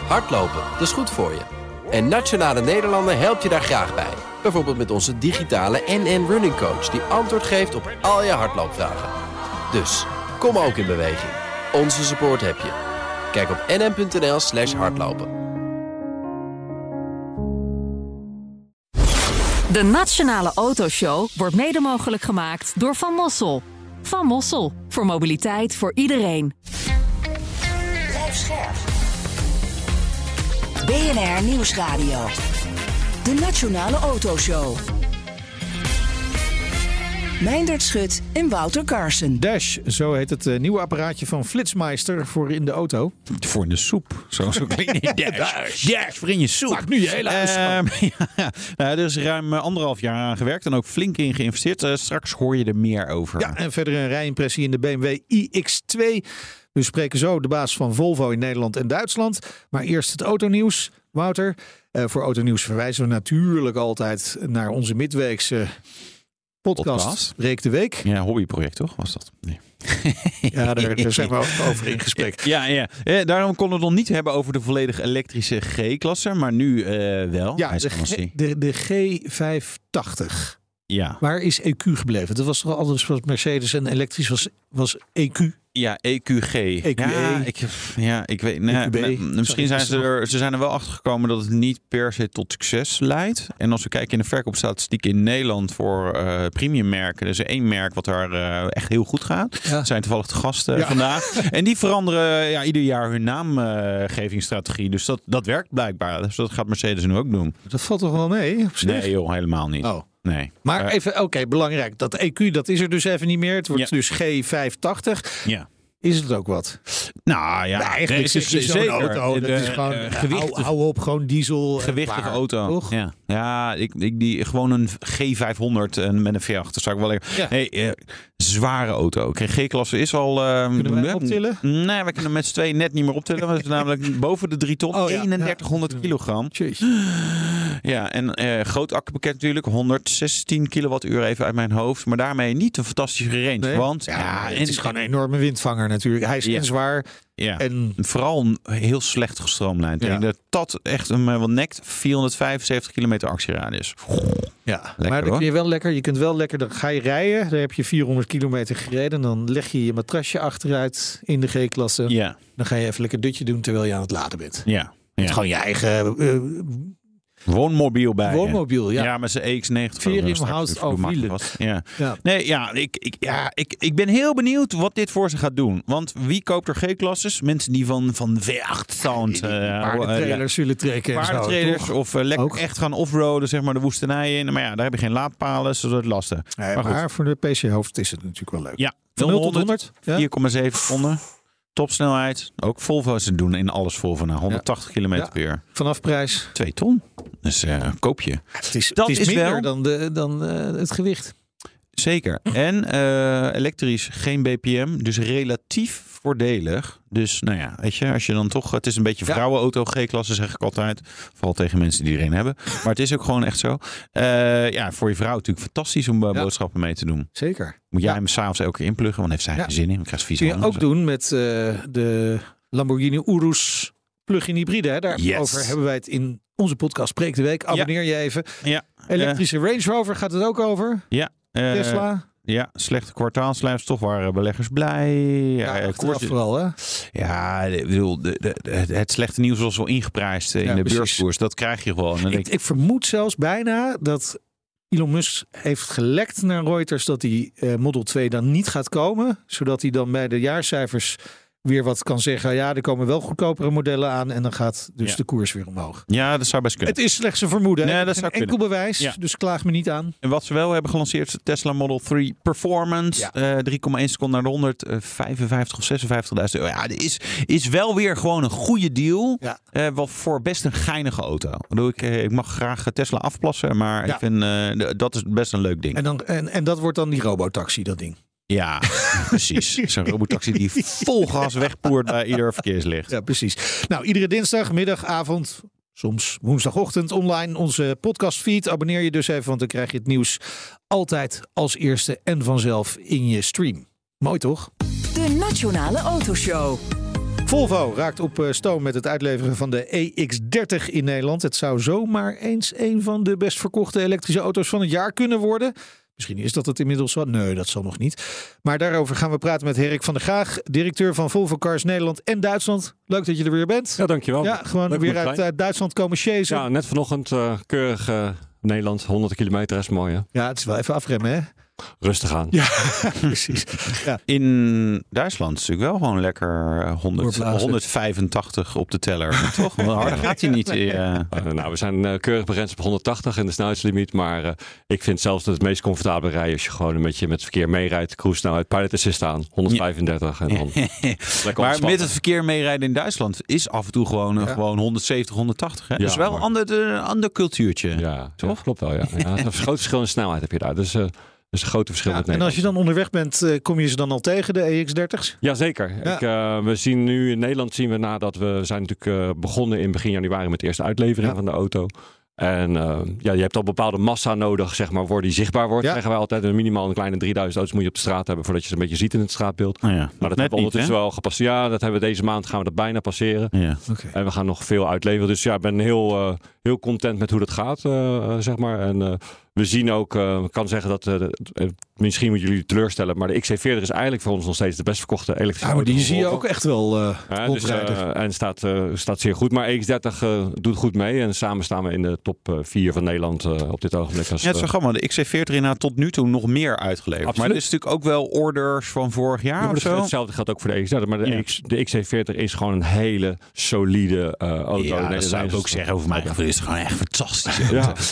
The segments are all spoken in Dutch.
Hardlopen, dat is goed voor je. En Nationale Nederlanden helpt je daar graag bij. Bijvoorbeeld met onze digitale NN Running Coach... die antwoord geeft op al je hardloopvragen. Dus, kom ook in beweging. Onze support heb je. Kijk op nn.nl/hardlopen. De Nationale Autoshow wordt mede mogelijk gemaakt door Van Mossel. Van Mossel, voor mobiliteit voor iedereen. Blijf scherp. BNR Nieuwsradio. De Nationale Autoshow. Meindert Schut en Wouter Carson. Dash, zo heet het nieuwe apparaatje van Flitsmeister voor in de auto. Voor in de soep. Zo klinkt het. Dash voor in je soep. Maak nu je hele huis van. Er is ruim 1,5 jaar aan gewerkt en ook flink in geïnvesteerd. Straks hoor je er meer over. Ja, en verder een rijimpressie in de BMW iX2. We spreken zo de baas van Volvo in Nederland en Duitsland. Maar eerst het autonieuws. Wouter, voor autonieuws verwijzen we natuurlijk altijd naar onze midweekse podcast. Breek de Week. Ja, hobbyproject toch, was dat? Nee. Ja, daar zijn we over in gesprek. Ja. Daarom konden we het nog niet hebben over de volledig elektrische G-klasse, maar nu wel. Ja, de G580. Ja. Waar is EQ gebleven? Dat was toch altijd wat Mercedes en elektrisch was EQ? Ja, EQG. Ik weet. Misschien zijn ze zijn er wel achter gekomen dat het niet per se tot succes leidt. En als we kijken in de verkoopstatistieken in Nederland voor premium merken, er is één merk wat daar echt heel goed gaat. Ja. Zijn toevallig de gasten vandaag. En die veranderen ieder jaar hun naamgevingsstrategie. Dus dat werkt blijkbaar. Dus dat gaat Mercedes nu ook doen. Dat valt toch wel mee? Nee joh, helemaal niet. Oh. Nee. Maar even, belangrijk. Dat EQ, dat is er dus even niet meer. Het wordt dus G580. Ja. Is het ook wat? Nou ja, eigenlijk is het zo'n auto. Dat is gewoon hou op, gewoon diesel. Gewichtige auto. Toch? Ja, die gewoon een G500 met een V8. Zou ik wel lekker. Ja. Nee, zware auto. G-klasse is al. Kunnen wij optillen? Nee, we kunnen met z'n tweeën net niet meer optillen. Dat is namelijk boven de 3 ton. 3100 kilogram. Jeez. Ja, en groot accupakket natuurlijk. 116 kilowattuur even uit mijn hoofd. Maar daarmee niet een fantastische range. Nee. Want het is gewoon een enorme windvanger natuurlijk. Hij is zwaar. Ja. En vooral heel slecht gestroomlijnd. Ja. Dat echt wat nekt. 475 kilometer actieradius. Ja, lekker, maar dan kun je wel lekker. Je kunt wel lekker. Dan ga je rijden. Dan heb je 400 kilometer gereden. Dan leg je je matrasje achteruit in de G-klasse. Ja. Dan ga je even lekker dutje doen terwijl je aan het laden bent. Ja. Het gewoon je eigen woonmobiel bij. Woonmobiel, ja. Ja, met zijn EX90. Verimhout auf wielen. Ja. Nee, ik ben heel benieuwd wat dit voor ze gaat doen. Want wie koopt er G-klasses? Mensen die van V8 sound paardentrailers zullen trekken. Paardentrailers of lekker echt gaan offroaden, zeg maar de woestijn in. Maar ja, daar heb je geen laadpalen, dus dat wordt lastig. Nee, maar voor de PC-hoofd is het natuurlijk wel leuk. Ja, van 0 tot 100. 4,7 seconden. Topsnelheid. Ook Volvo's doen in alles Volvo naar 180 km per uur. Vanaf prijs 2 ton. Dus koop je. Het is minder dan het gewicht. Zeker. En elektrisch, geen BPM. Dus relatief voordelig. Dus nou ja, weet je, als je dan toch... Het is een beetje vrouwenauto, G-klasse zeg ik altijd. Vooral tegen mensen die erin hebben. Maar het is ook gewoon echt zo. Voor je vrouw natuurlijk fantastisch om boodschappen mee te doen. Zeker. Moet jij hem s'avonds elke keer inpluggen, want heeft zij geen zin in. Dan krijg je vieze handen. Kun je ook doen met de Lamborghini Urus plug-in hybride. Hè? Daarover hebben wij het in onze podcast Spreek de Week. Abonneer je even. Ja. Elektrische Range Rover gaat het ook over. Ja. Tesla. Ja, slechte kwartaalcijfers, toch waren beleggers blij. Vooral hè? Ja, ik bedoel, het slechte nieuws was wel ingeprijsd in de beurskoers. Dat krijg je gewoon. Ik vermoed zelfs bijna dat Elon Musk heeft gelekt naar Reuters dat die Model 2 dan niet gaat komen. Zodat hij dan bij de jaarcijfers weer wat kan zeggen. Ja, er komen wel goedkopere modellen aan en dan gaat dus de koers weer omhoog. Ja, dat zou best kunnen. Het is slechts een vermoeden. Nee, dat zou enkel kunnen. Bewijs, dus klaag me niet aan. En wat ze wel hebben gelanceerd is de Tesla Model 3 Performance. 3,1 seconden naar de 155 of 56.000 euro. Ja, dat is wel weer gewoon een goede deal. Ja. Wat voor best een geinige auto. Ik mag graag Tesla afplassen, maar ik vind dat is best een leuk ding. En dat wordt dan die robotaxi, dat ding. Ja, precies. Zo'n robotaxi die vol gas wegpoert bij ieder verkeerslicht. Ja, precies. Nou, iedere dinsdag, middag, avond, soms woensdagochtend online onze podcastfeed. Abonneer je dus even, want dan krijg je het nieuws altijd als eerste en vanzelf in je stream. Mooi toch? De Nationale Autoshow. Volvo raakt op stoom met het uitleveren van de EX30 in Nederland. Het zou zomaar eens een van de best verkochte elektrische auto's van het jaar kunnen worden. Misschien is dat het inmiddels wel. Nee, dat zal nog niet. Maar daarover gaan we praten met Herk van der Graag, directeur van Volvo Cars Nederland en Duitsland. Leuk dat je er weer bent. Ja, dankjewel. Ja, gewoon leuk weer uit Duitsland komen chasen. Ja, net vanochtend keurig Nederland, 100 kilometer is mooi, hè? Ja, het is wel even afremmen, hè? Rustig aan. Ja, precies. Ja. In Duitsland is natuurlijk wel gewoon lekker 185 op de teller. Toch? Want harder gaat hij niet. Nou, we zijn keurig begrensd op 180 in de snelheidslimiet. Maar ik vind zelfs dat het meest comfortabele rijden als je gewoon een beetje met het verkeer meerijdt. Cruise snelheid, pilot assist aan, 135. En dan maar met het verkeer meerijden in Duitsland is af en toe gewoon 170, 180. Hè? Ja, dat is wel een ander cultuurtje. Ja, toch? Klopt wel. Ja. Ja, een groot verschil in snelheid heb je daar. Dus een grote verschil. Ja, en als je dan onderweg bent, kom je ze dan al tegen, de EX30's? Jazeker. Ja. We zien nu in Nederland, nadat we zijn natuurlijk begonnen in begin januari met de eerste uitlevering van de auto. En je hebt al bepaalde massa nodig, zeg maar, voor die zichtbaar wordt. Zeggen wij altijd, minimaal een kleine 3000 auto's moet je op de straat hebben voordat je ze een beetje ziet in het straatbeeld. Maar dat hebben we ondertussen wel gepasseerd. Ja, dat hebben we deze maand, gaan we dat bijna passeren. Ja. Okay. En we gaan nog veel uitleveren. Dus ja, ik ben heel content met hoe dat gaat, zeg maar. En we zien ook, ik kan zeggen dat, misschien moeten jullie teleurstellen, maar de XC40 is eigenlijk voor ons nog steeds de best verkochte elektrische auto. Maar die zie je ook echt wel en staat zeer goed. Maar EX30 doet goed mee en samen staan we in de top 4 van Nederland op dit ogenblik. Het is zo grappig, de XC40 inderdaad tot nu toe nog meer uitgeleverd. Absoluut. Maar er is natuurlijk ook wel orders van vorig jaar of zo. Hetzelfde geldt ook voor de EX30, maar de XC40 is gewoon een hele solide auto. Ja, dat zou ik ook zeggen over mij. Het is gewoon echt fantastisch.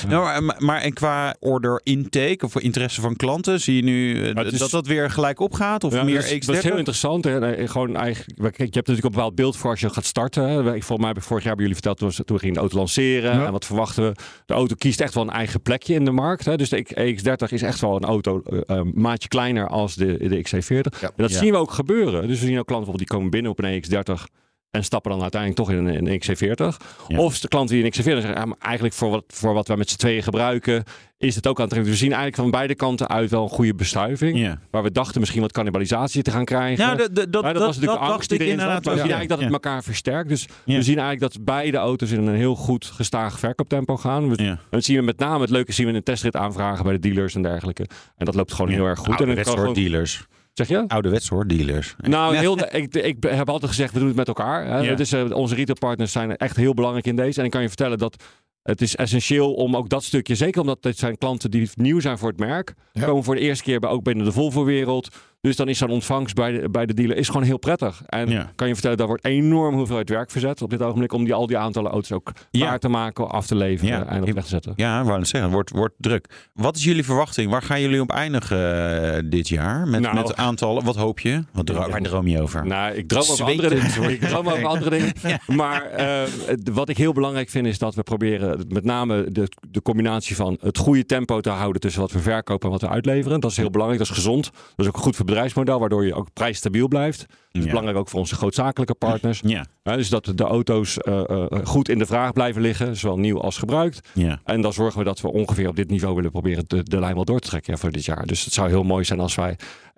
Maar en qua order intake of interesse van klanten, zie je nu dat weer gelijk opgaat? Of meer X30? Dat is heel interessant. Gewoon eigenlijk, je hebt natuurlijk een bepaald beeld voor als je gaat starten. Volgens mij heb ik vorig jaar bij jullie verteld, toen we gingen de auto lanceren. Ja. En wat verwachten we? De auto kiest echt wel een eigen plekje in de markt. Hè. Dus de EX30 is echt wel een auto maatje kleiner als de XC40. Ja. En dat zien we ook gebeuren. Dus we zien ook klanten die komen binnen op een EX30 en stappen dan uiteindelijk toch in een XC40. Ja. Of de klanten die een XC40 zeggen, eigenlijk voor wat wij met z'n tweeën gebruiken, is het ook aantrekkelijk. We zien eigenlijk van beide kanten uit wel een goede bestuiving. Ja. Waar we dachten misschien wat cannibalisatie te gaan krijgen. Ja, dat was natuurlijk de angst die erin zat. Maar we zien eigenlijk dat het elkaar versterkt. Dus we zien eigenlijk dat beide auto's in een heel goed gestaag verkooptempo gaan. Dat zien we met name, het leuke zien we in een testrit aanvragen bij de dealers en dergelijke. En dat loopt gewoon heel erg goed. En gewoon dealers. Zeg je? Ouderwets hoor, dealers. Nou, ik heb altijd gezegd, we doen het met elkaar. Hè. Ja. Dus, onze retailpartners zijn echt heel belangrijk in deze. En ik kan je vertellen dat het is essentieel om ook dat stukje, zeker omdat dit zijn klanten die nieuw zijn voor het merk, komen voor de eerste keer ook binnen de Volvo-wereld. Dus dan is zo'n ontvangst bij de dealer is gewoon heel prettig. En kan je vertellen, daar wordt enorm hoeveelheid werk verzet op dit ogenblik om al die aantallen auto's ook klaar te maken, af te leveren en op weg te zetten. Ja, wou het zeggen, wordt druk. Wat is jullie verwachting? Waar gaan jullie op eindigen dit jaar? Met aantallen? Wat hoop je? Waar droom je over? Nou, ik droom over andere dingen. Maar wat ik heel belangrijk vind is dat we proberen met name de combinatie van het goede tempo te houden tussen wat we verkopen en wat we uitleveren. Dat is heel belangrijk. Dat is gezond. Dat is ook goed voor bedrijfsmodel, waardoor je ook prijsstabiel blijft. Dat is belangrijk ook voor onze grootzakelijke partners. Ja. Dus dat de auto's goed in de vraag blijven liggen, zowel nieuw als gebruikt. Ja. En dan zorgen we dat we ongeveer op dit niveau willen proberen de lijn wel door te trekken voor dit jaar. Dus het zou heel mooi zijn als wij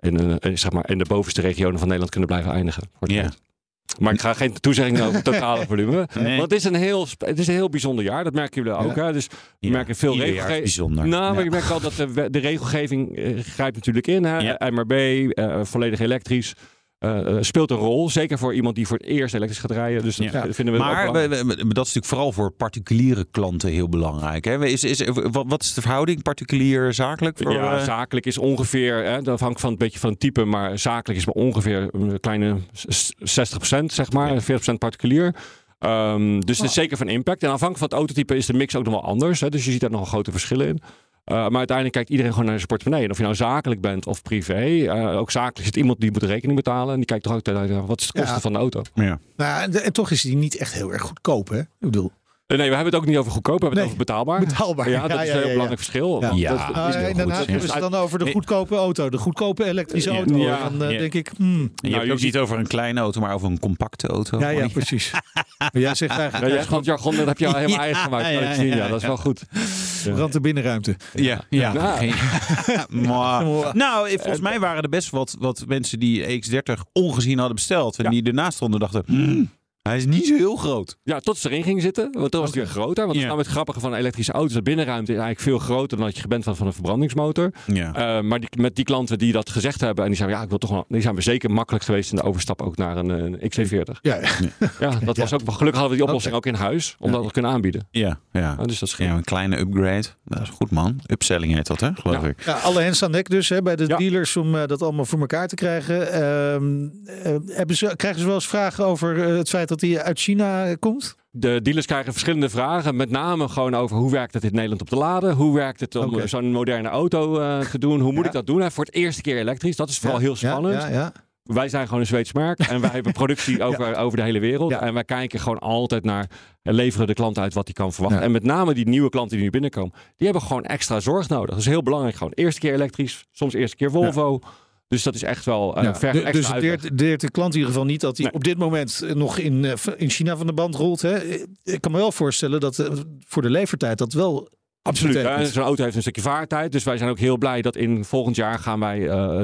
in de bovenste regionen van Nederland kunnen blijven eindigen. Maar ik ga geen toezegging over het totale volume. Nee. Want het is een heel bijzonder jaar. Dat merken jullie ook. Hè? Dus we merken veel regelgeving. Maar je merkt wel dat de regelgeving grijpt natuurlijk in. Hè? Ja. MRB, volledig elektrisch. Speelt een rol. Zeker voor iemand die voor het eerst elektrisch gaat rijden. Dus dat vinden we maar ook dat is natuurlijk vooral voor particuliere klanten heel belangrijk. Hè? Wat is de verhouding particulier zakelijk? Zakelijk is ongeveer, dat afhangt van een beetje van het type, maar zakelijk is maar ongeveer een kleine 60%, zeg maar. 40% particulier. Dus het is zeker van impact. En afhankelijk van het autotype is de mix ook nog wel anders. Hè? Dus je ziet daar nog grote verschillen in. Maar uiteindelijk kijkt iedereen gewoon naar zijn portemonnee. En of je nou zakelijk bent of privé. Ook zakelijk zit iemand die moet de rekening betalen. En die kijkt toch ook naar wat is de kosten van de auto. Ja. Nou, en toch is die niet echt heel erg goedkoop, hè? Ik bedoel... Nee, we hebben het ook niet over goedkoop, we hebben het over betaalbaar. Betaalbaar. Ja, dat is een heel belangrijk verschil. Ja. En daarna hebben we het dan over de goedkope auto. De goedkope elektrische auto. Ja. Dan denk ik... Je hebt ook niet over een kleine auto, maar over een compacte auto. Ja, precies. Maar jij zegt eigenlijk... Jij gewoon het jargon, dat heb je al helemaal eigen gemaakt. Ja, dat is wel goed. Brand de binnenruimte. Nou, volgens mij waren er best wat mensen die EX30 ongezien hadden besteld. En die ernaast stonden dachten... Hij is niet zo heel groot. Ja, tot ze erin ging zitten. Want dan was het weer groter. Want dat is nou het grappige van elektrische auto's. De binnenruimte is eigenlijk veel groter dan dat je gewend van een verbrandingsmotor. Ja. Maar met die klanten die dat gezegd hebben. En die zeiden, ik wil toch wel. Die zijn we zeker makkelijk geweest in de overstap ook naar een XC40. Dat was ook. Gelukkig hadden we die oplossing ook in huis. Om dat te kunnen aanbieden. Ja. Dus dat is een kleine upgrade. Dat is goed, man. Upselling heet dat, hè? Geloof ik. Ja, alle hens aan dek dus bij de dealers om dat allemaal voor elkaar te krijgen. Krijgen ze wel eens vragen over het feit dat hij uit China komt? De dealers krijgen verschillende vragen. Met name gewoon over hoe werkt het in Nederland op te laden? Hoe werkt het om zo'n moderne auto te doen? Hoe moet ik dat doen? Voor het eerste keer elektrisch. Dat is vooral heel spannend. Wij zijn gewoon een Zweeds merk. En wij hebben productie over de hele wereld. Ja. En wij kijken gewoon altijd naar... leveren de klant uit wat hij kan verwachten. Ja. En met name die nieuwe klanten die nu binnenkomen... die hebben gewoon extra zorg nodig. Dat is heel belangrijk. Gewoon eerste keer elektrisch. Soms eerste keer Volvo. Ja. Dus dat is echt wel dus het deert de klant in ieder geval niet dat hij op dit moment nog in China van de band rolt. Hè? Ik kan me wel voorstellen dat voor de levertijd dat wel... Absoluut. Zo'n auto heeft een stukje vaartijd. Dus wij zijn ook heel blij dat in volgend jaar gaan wij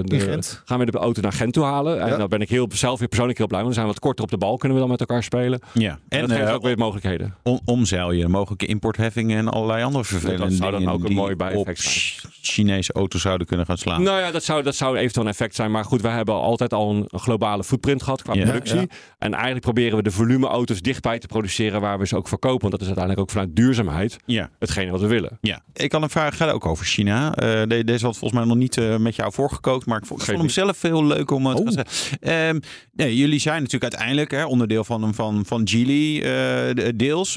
de auto naar Gent toe halen. En daar ben ik zelf weer persoonlijk heel blij. Want dan zijn we wat korter op de bal. Kunnen we dan met elkaar spelen. Ja. En dat geeft ook weer mogelijkheden. Omzeil je mogelijke importheffingen en allerlei andere vervelende dingen. Dat zou dan ook een mooi bijeffect zijn. Chinese auto's zouden kunnen gaan slaan. Nou ja, dat zou eventueel een effect zijn. Maar goed, wij hebben altijd al een globale footprint gehad qua productie. Ja. En eigenlijk proberen we de volumeauto's dichtbij te produceren waar we ze ook verkopen. Want dat is uiteindelijk ook vanuit duurzaamheid hetgene wat we willen. Ja, ik had een vraag gaat ook over China. Deze had volgens mij nog niet met jou voorgekookt, maar ik vond hem zelf heel leuk om te zeggen. Jullie zijn natuurlijk uiteindelijk onderdeel van Geely deels.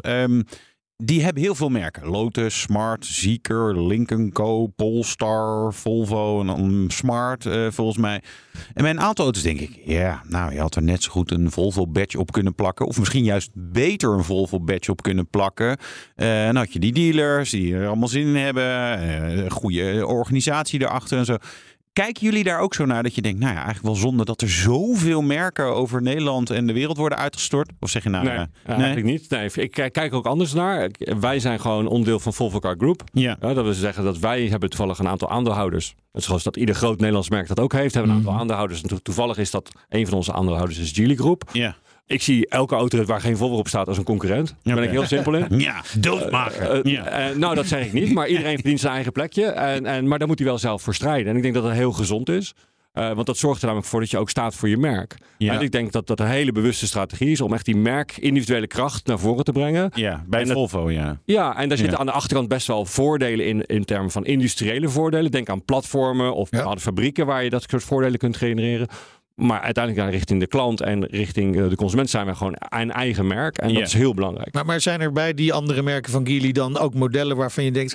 Die hebben heel veel merken. Lotus, Smart, Zeekr, Lynk & Co, Polestar, Volvo en dan Smart volgens mij. En bij een aantal auto's denk ik, je had er net zo goed een Volvo badge op kunnen plakken. Of misschien juist beter een Volvo badge op kunnen plakken. Dan had je die dealers die er allemaal zin in hebben. Een goede organisatie erachter en zo. Kijken jullie daar ook zo naar dat je denkt, eigenlijk wel zonde dat er zoveel merken over Nederland en de wereld worden uitgestort? Of zeg je nee, eigenlijk niet. Nee, ik kijk ook anders naar. Wij zijn gewoon onderdeel van Volvo Car Group. Ja. Dat wil zeggen dat wij hebben toevallig een aantal aandeelhouders. Net zoals dat ieder groot Nederlands merk dat ook heeft. Hebben een aantal aandeelhouders. En toevallig is dat een van onze aandeelhouders is Geely Group. Ja. Ik zie elke auto waar geen Volvo op staat als een concurrent. Daar ben ik heel simpel in. Ja, doodmaken. Nou, dat zeg ik niet. Maar iedereen verdient zijn eigen plekje. Maar daar moet hij wel zelf voor strijden. En ik denk dat dat heel gezond is. Want dat zorgt er namelijk voor dat je ook staat voor je merk. Ja. En ik denk dat dat een hele bewuste strategie is om echt die individuele kracht naar voren te brengen. Ja, bij Volvo, Ja, en daar zitten aan de achterkant best wel voordelen in termen van industriële voordelen. Denk aan platformen of bepaalde fabrieken waar je dat soort voordelen kunt genereren. Maar uiteindelijk richting de klant en richting de consument zijn we gewoon een eigen merk. En dat is heel belangrijk. Maar zijn er bij die andere merken van Geely dan ook modellen waarvan je denkt...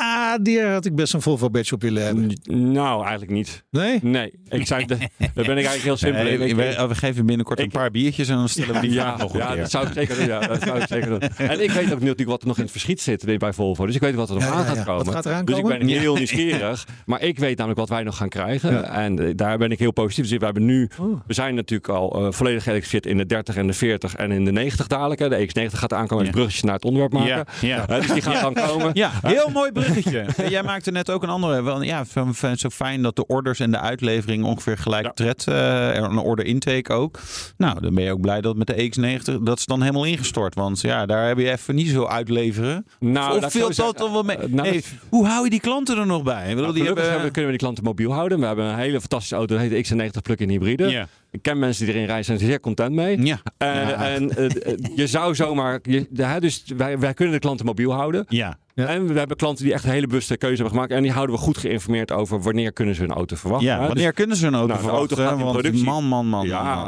die had ik best een Volvo badge op willen hebben. Nou, eigenlijk niet. Nee? Nee. Daar ben ik eigenlijk heel simpel in. We geven binnenkort een paar biertjes en dan stellen we die vraag nog een keer. Dat zou ik zeker doen. En ik weet ook natuurlijk wat er nog in het verschiet zit bij Volvo. Dus ik weet wat er nog aan gaat komen. Wat gaat eraan dus komen? Ik ben heel nieuwsgierig. Maar ik weet namelijk wat wij nog gaan krijgen. Ja. En daar ben ik heel positief. Dus we hebben nu... We zijn natuurlijk al volledig geëlektrificeerd in de 30 en de 40 en in de 90 dadelijk. De EX90 gaat aankomen. Het bruggetje naar het onderwerp maken. Dus die gaat dan komen. Ja, heel mooi bruggetje. Jij maakte net ook een andere. Zo fijn dat de orders en de uitlevering ongeveer gelijk tred. Een order intake ook. Nou, dan ben je ook blij dat met de EX90 dat is dan helemaal ingestort. Want daar heb je even niet zo uitleveren. Nou, of veel dat dan wel mee. Hoe hou je die klanten er nog bij? Kunnen we die klanten mobiel houden. We hebben een hele fantastische auto. Dat heet de X90 plug-in hybride. Yeah. Ik ken mensen die erin rijden, zijn er zeer content mee. Ja. En je zou zomaar... Dus wij kunnen de klanten mobiel houden. Ja. En we hebben klanten die echt een hele bewuste keuze hebben gemaakt. En die houden we goed geïnformeerd over wanneer kunnen ze hun auto verwachten. Ja, wanneer kunnen ze een auto verwachten? De auto gaat in productie. Man.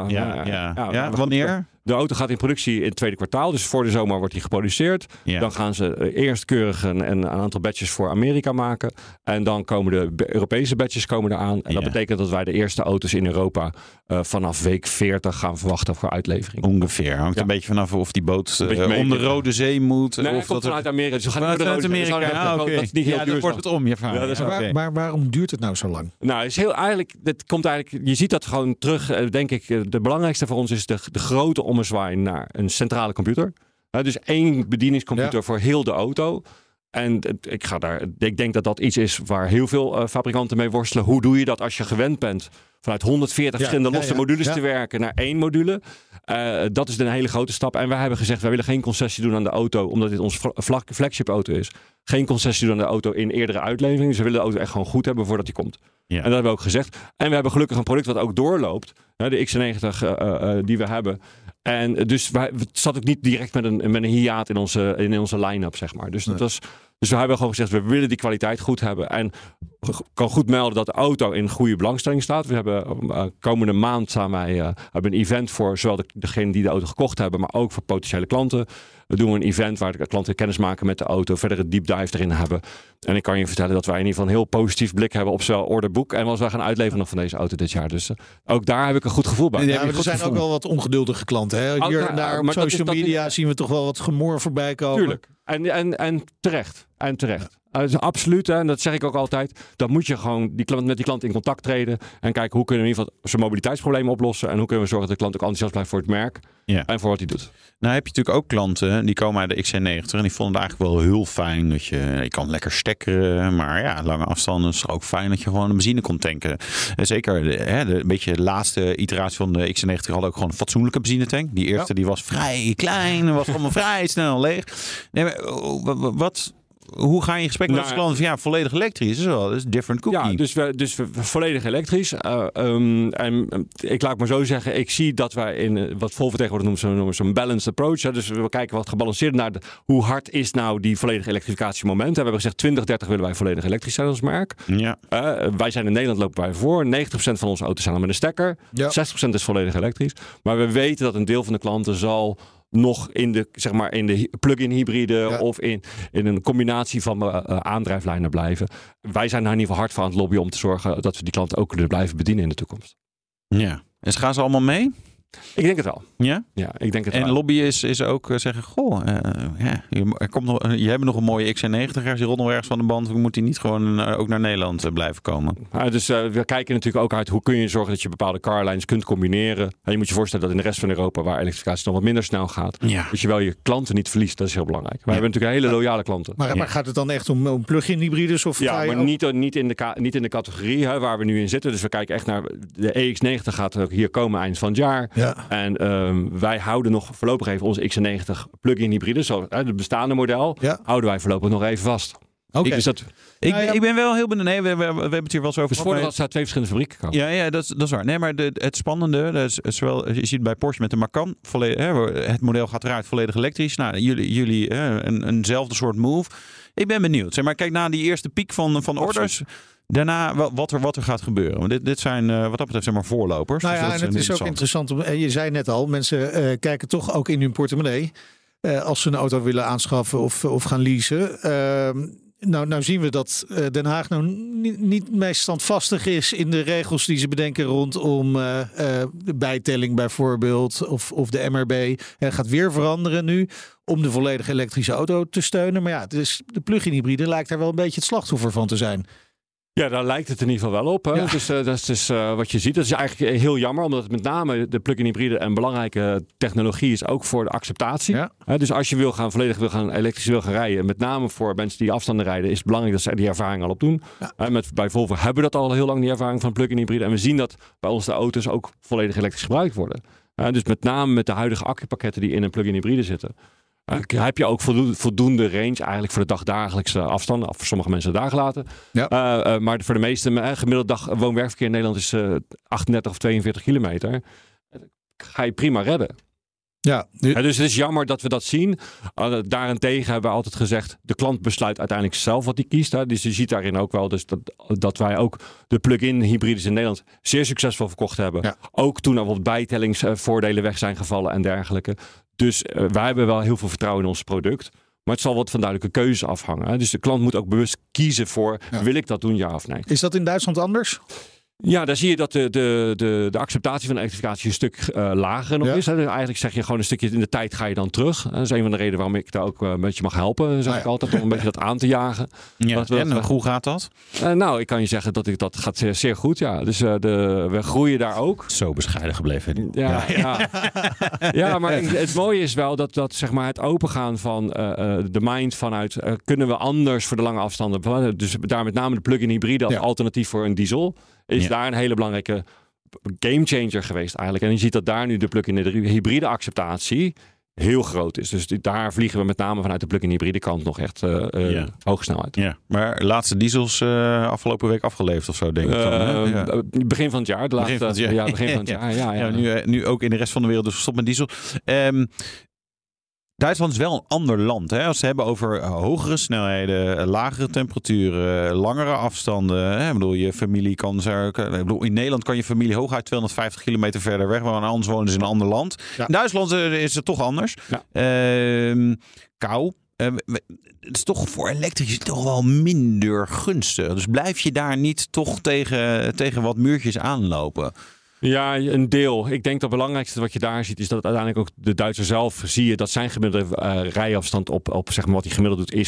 Wanneer? De auto gaat in productie in het tweede kwartaal. Dus voor de zomer wordt die geproduceerd. Ja. Dan gaan ze eerst keurig een aantal batches voor Amerika maken. En dan komen de Europese batches eraan. En dat betekent dat wij de eerste auto's in Europa vanaf week 40 gaan verwachten voor uitlevering. Ongeveer. Hangt een beetje vanaf of die boot om de Rode Zee moet. Nee, of dat vanuit Amerika. Dus we gaan vanuit Amerika. Dat is niet heel duurzaam. Dan wordt het om. Maar waarom duurt het nou zo lang? Nou, je ziet dat gewoon terug. Denk ik, de belangrijkste voor ons is de grote ommezwaai naar een centrale computer. Dus één bedieningscomputer voor heel de auto. En ik denk dat dat iets is waar heel veel fabrikanten mee worstelen. Hoe doe je dat als je gewend bent vanuit 140 verschillende losse modules te werken naar 1 module? Dat is een hele grote stap. En wij hebben gezegd, wij willen geen concessie doen aan de auto, omdat dit ons flagship auto is. Geen concessie doen aan de auto in eerdere uitleveringen. Dus we willen de auto echt gewoon goed hebben voordat die komt. Ja. En dat hebben we ook gezegd. En we hebben gelukkig een product wat ook doorloopt. De XC90 die we hebben. En dus het zat ook niet direct met een hiaat in onze line-up, zeg maar. Dus, dus we hebben gewoon gezegd, we willen die kwaliteit goed hebben. En kan goed melden dat de auto in goede belangstelling staat. We hebben komende maand hebben een event voor zowel degenen die de auto gekocht hebben, maar ook voor potentiële klanten. We doen een event waar de klanten kennis maken met de auto, verder een deep dive erin hebben. En ik kan je vertellen dat wij in ieder geval een heel positief blik hebben op zowel orderboek en wat wij gaan uitleveren nog van deze auto dit jaar. Dus ook daar heb ik een goed gevoel bij. Ja, maar er zijn ook wel wat ongeduldige klanten. Hè? Hier en daar op social media zien we toch wel wat gemor voorbij komen. Tuurlijk. En terecht. En terecht. Dus absoluut, en dat zeg ik ook altijd. Dan moet je gewoon met die klant in contact treden. En kijken hoe kunnen we in ieder geval zijn mobiliteitsproblemen oplossen. En hoe kunnen we zorgen dat de klant ook enthousiast blijft voor het merk. Ja. En voor wat hij doet. Nou heb je natuurlijk ook klanten die komen uit de XC90. En die vonden het eigenlijk wel heel fijn. Dat je kan lekker stekkeren. Maar ja, lange afstanden is ook fijn dat je gewoon een benzine kon tanken. Zeker een beetje de laatste iteratie van de XC90 had ook gewoon een fatsoenlijke benzinetank. Die eerste die was vrij klein. Was allemaal vrij snel leeg. Nee, maar hoe ga je in gesprek met de klant van volledig elektrisch? Dat is different cookie. Ja, dus we volledig elektrisch. En ik laat maar zo zeggen, ik zie dat wij in wat Volvo tegenwoordig noemen zo'n balanced approach. Hè. Dus we kijken wat gebalanceerd naar hoe hard is nou die volledige elektrificatiemoment. We hebben gezegd 2030 willen wij volledig elektrisch zijn als merk. Ja. Wij zijn in Nederland lopen wij voor. 90% van onze auto's zijn al met een stekker. Ja. 60% is volledig elektrisch. Maar we weten dat een deel van de klanten zal nog in de plug-in hybride of in een combinatie van aandrijflijnen blijven. Wij zijn daar in ieder geval hard voor aan het lobbyen om te zorgen dat we die klanten ook kunnen blijven bedienen in de toekomst. Ja. En gaan ze allemaal mee? Ik denk het wel. Ja? Ja, ik denk het wel. En lobbyen is ook zeggen, je hebt nog een mooie XC90, als die rondom ergens van de band, moet die niet gewoon ook naar Nederland blijven komen? Dus we kijken natuurlijk ook uit hoe kun je zorgen dat je bepaalde carlines kunt combineren. En je moet je voorstellen dat in de rest van Europa, waar elektrificatie nog wat minder snel gaat, dat je wel je klanten niet verliest. Dat is heel belangrijk. Wij hebben natuurlijk hele loyale klanten. Maar gaat het dan echt om plug-in hybrides? Of maar niet in de categorie waar we nu in zitten. Dus we kijken echt naar de EX90 gaat ook hier komen eind van het jaar. Ja. En wij houden nog voorlopig even onze XC90 plug-in hybride, zo het bestaande model, houden wij voorlopig nog even vast. Okay. Ik ben wel heel benieuwd. Nee, we hebben het hier wel eens over. Dus voordat het 2 verschillende fabrieken komen. Ja, dat is waar. Nee, maar het spannende, dat is zowel, je ziet bij Porsche met de Macan, het model gaat eruit volledig elektrisch. Nou, jullie eenzelfde soort move. Ik ben benieuwd. Zeg maar, kijk naar die eerste piek van orders. Daarna wat er gaat gebeuren. Want dit zijn wat dat betreft voorlopers. Nou ja, en het is ook interessant. Je zei net al, mensen kijken toch ook in hun portemonnee. Als ze een auto willen aanschaffen of gaan leasen. Nou zien we dat Den Haag niet meest standvastig is in de regels die ze bedenken rondom de bijtelling bijvoorbeeld of de MRB. Het gaat weer veranderen nu om de volledig elektrische auto te steunen. Maar ja, dus de plug-in hybride lijkt daar wel een beetje het slachtoffer van te zijn. Ja, daar lijkt het in ieder geval wel op. Hè? Ja. Dus dat is wat je ziet. Dat is eigenlijk heel jammer, omdat het met name de plug-in hybride een belangrijke technologie is, ook voor de acceptatie. Ja. Dus als je elektrisch wil gaan rijden, met name voor mensen die afstanden rijden, is het belangrijk dat ze die ervaring al opdoen. Ja. Bij Volvo hebben we dat al heel lang, die ervaring van plug-in hybride. En we zien dat bij ons de auto's ook volledig elektrisch gebruikt worden. Dus met name met de huidige accupakketten die in een plug-in hybride zitten, heb je ook voldoende range eigenlijk voor de dagdagelijkse afstanden. Voor sommige mensen daar gelaten. Ja. Maar voor de meeste gemiddeld dag woon-werkverkeer in Nederland is 38 of 42 kilometer. Ga je prima redden. Ja, dus het is jammer dat we dat zien. Daarentegen hebben we altijd gezegd, de klant besluit uiteindelijk zelf wat hij kiest. Dus je ziet daarin ook wel dus dat wij ook de plug-in hybrides in Nederland zeer succesvol verkocht hebben. Ja. Ook toen er wat bijtellingsvoordelen weg zijn gevallen en dergelijke. Dus wij hebben wel heel veel vertrouwen in ons product. Maar het zal wat van duidelijke keuzes afhangen. Dus de klant moet ook bewust kiezen voor, wil ik dat doen, ja of nee. Is dat in Duitsland anders? Ja, daar zie je dat de acceptatie van de elektrificatie een stuk lager nog is. Hè. Dus eigenlijk zeg je gewoon een stukje in de tijd ga je dan terug. Dat is een van de redenen waarom ik daar ook een beetje mag helpen. Zeg ik altijd, om een beetje dat aan te jagen. Ja. En hoe gaat dat? Nou, ik kan je zeggen dat gaat zeer, zeer goed. Ja. Dus we groeien daar ook. Zo bescheiden gebleven. Ja, maar het mooie is wel dat zeg maar het opengaan van de mind vanuit kunnen we anders voor de lange afstanden. Dus daar met name de plug-in hybride als alternatief voor een diesel. Is daar een hele belangrijke gamechanger geweest eigenlijk. En je ziet dat daar nu de plug-in hybride acceptatie heel groot is. Dus daar vliegen we met name vanuit de plug-in hybride kant nog echt hoge snelheid. Ja, maar laatste diesels afgelopen week afgeleverd of zo, denk ik dan. Begin van het jaar. Begin van het jaar. Ja. Nu ook in de rest van de wereld dus stop met diesel. Duitsland is wel een ander land. Hè? Als ze hebben over hogere snelheden, lagere temperaturen, langere afstanden. Hè? Ik bedoel, je familie kan... in Nederland kan je familie hooguit 250 kilometer verder weg. Maar anders wonen ze in een ander land. Ja. In Duitsland is het toch anders. Ja. Kou. Het is toch voor elektrisch toch wel minder gunstig. Dus blijf je daar niet toch tegen wat muurtjes aanlopen? Ja, een deel. Ik denk dat het belangrijkste wat je daar ziet is dat uiteindelijk ook de Duitser zelf zie je dat zijn gemiddelde rijafstand op zeg maar wat hij gemiddeld doet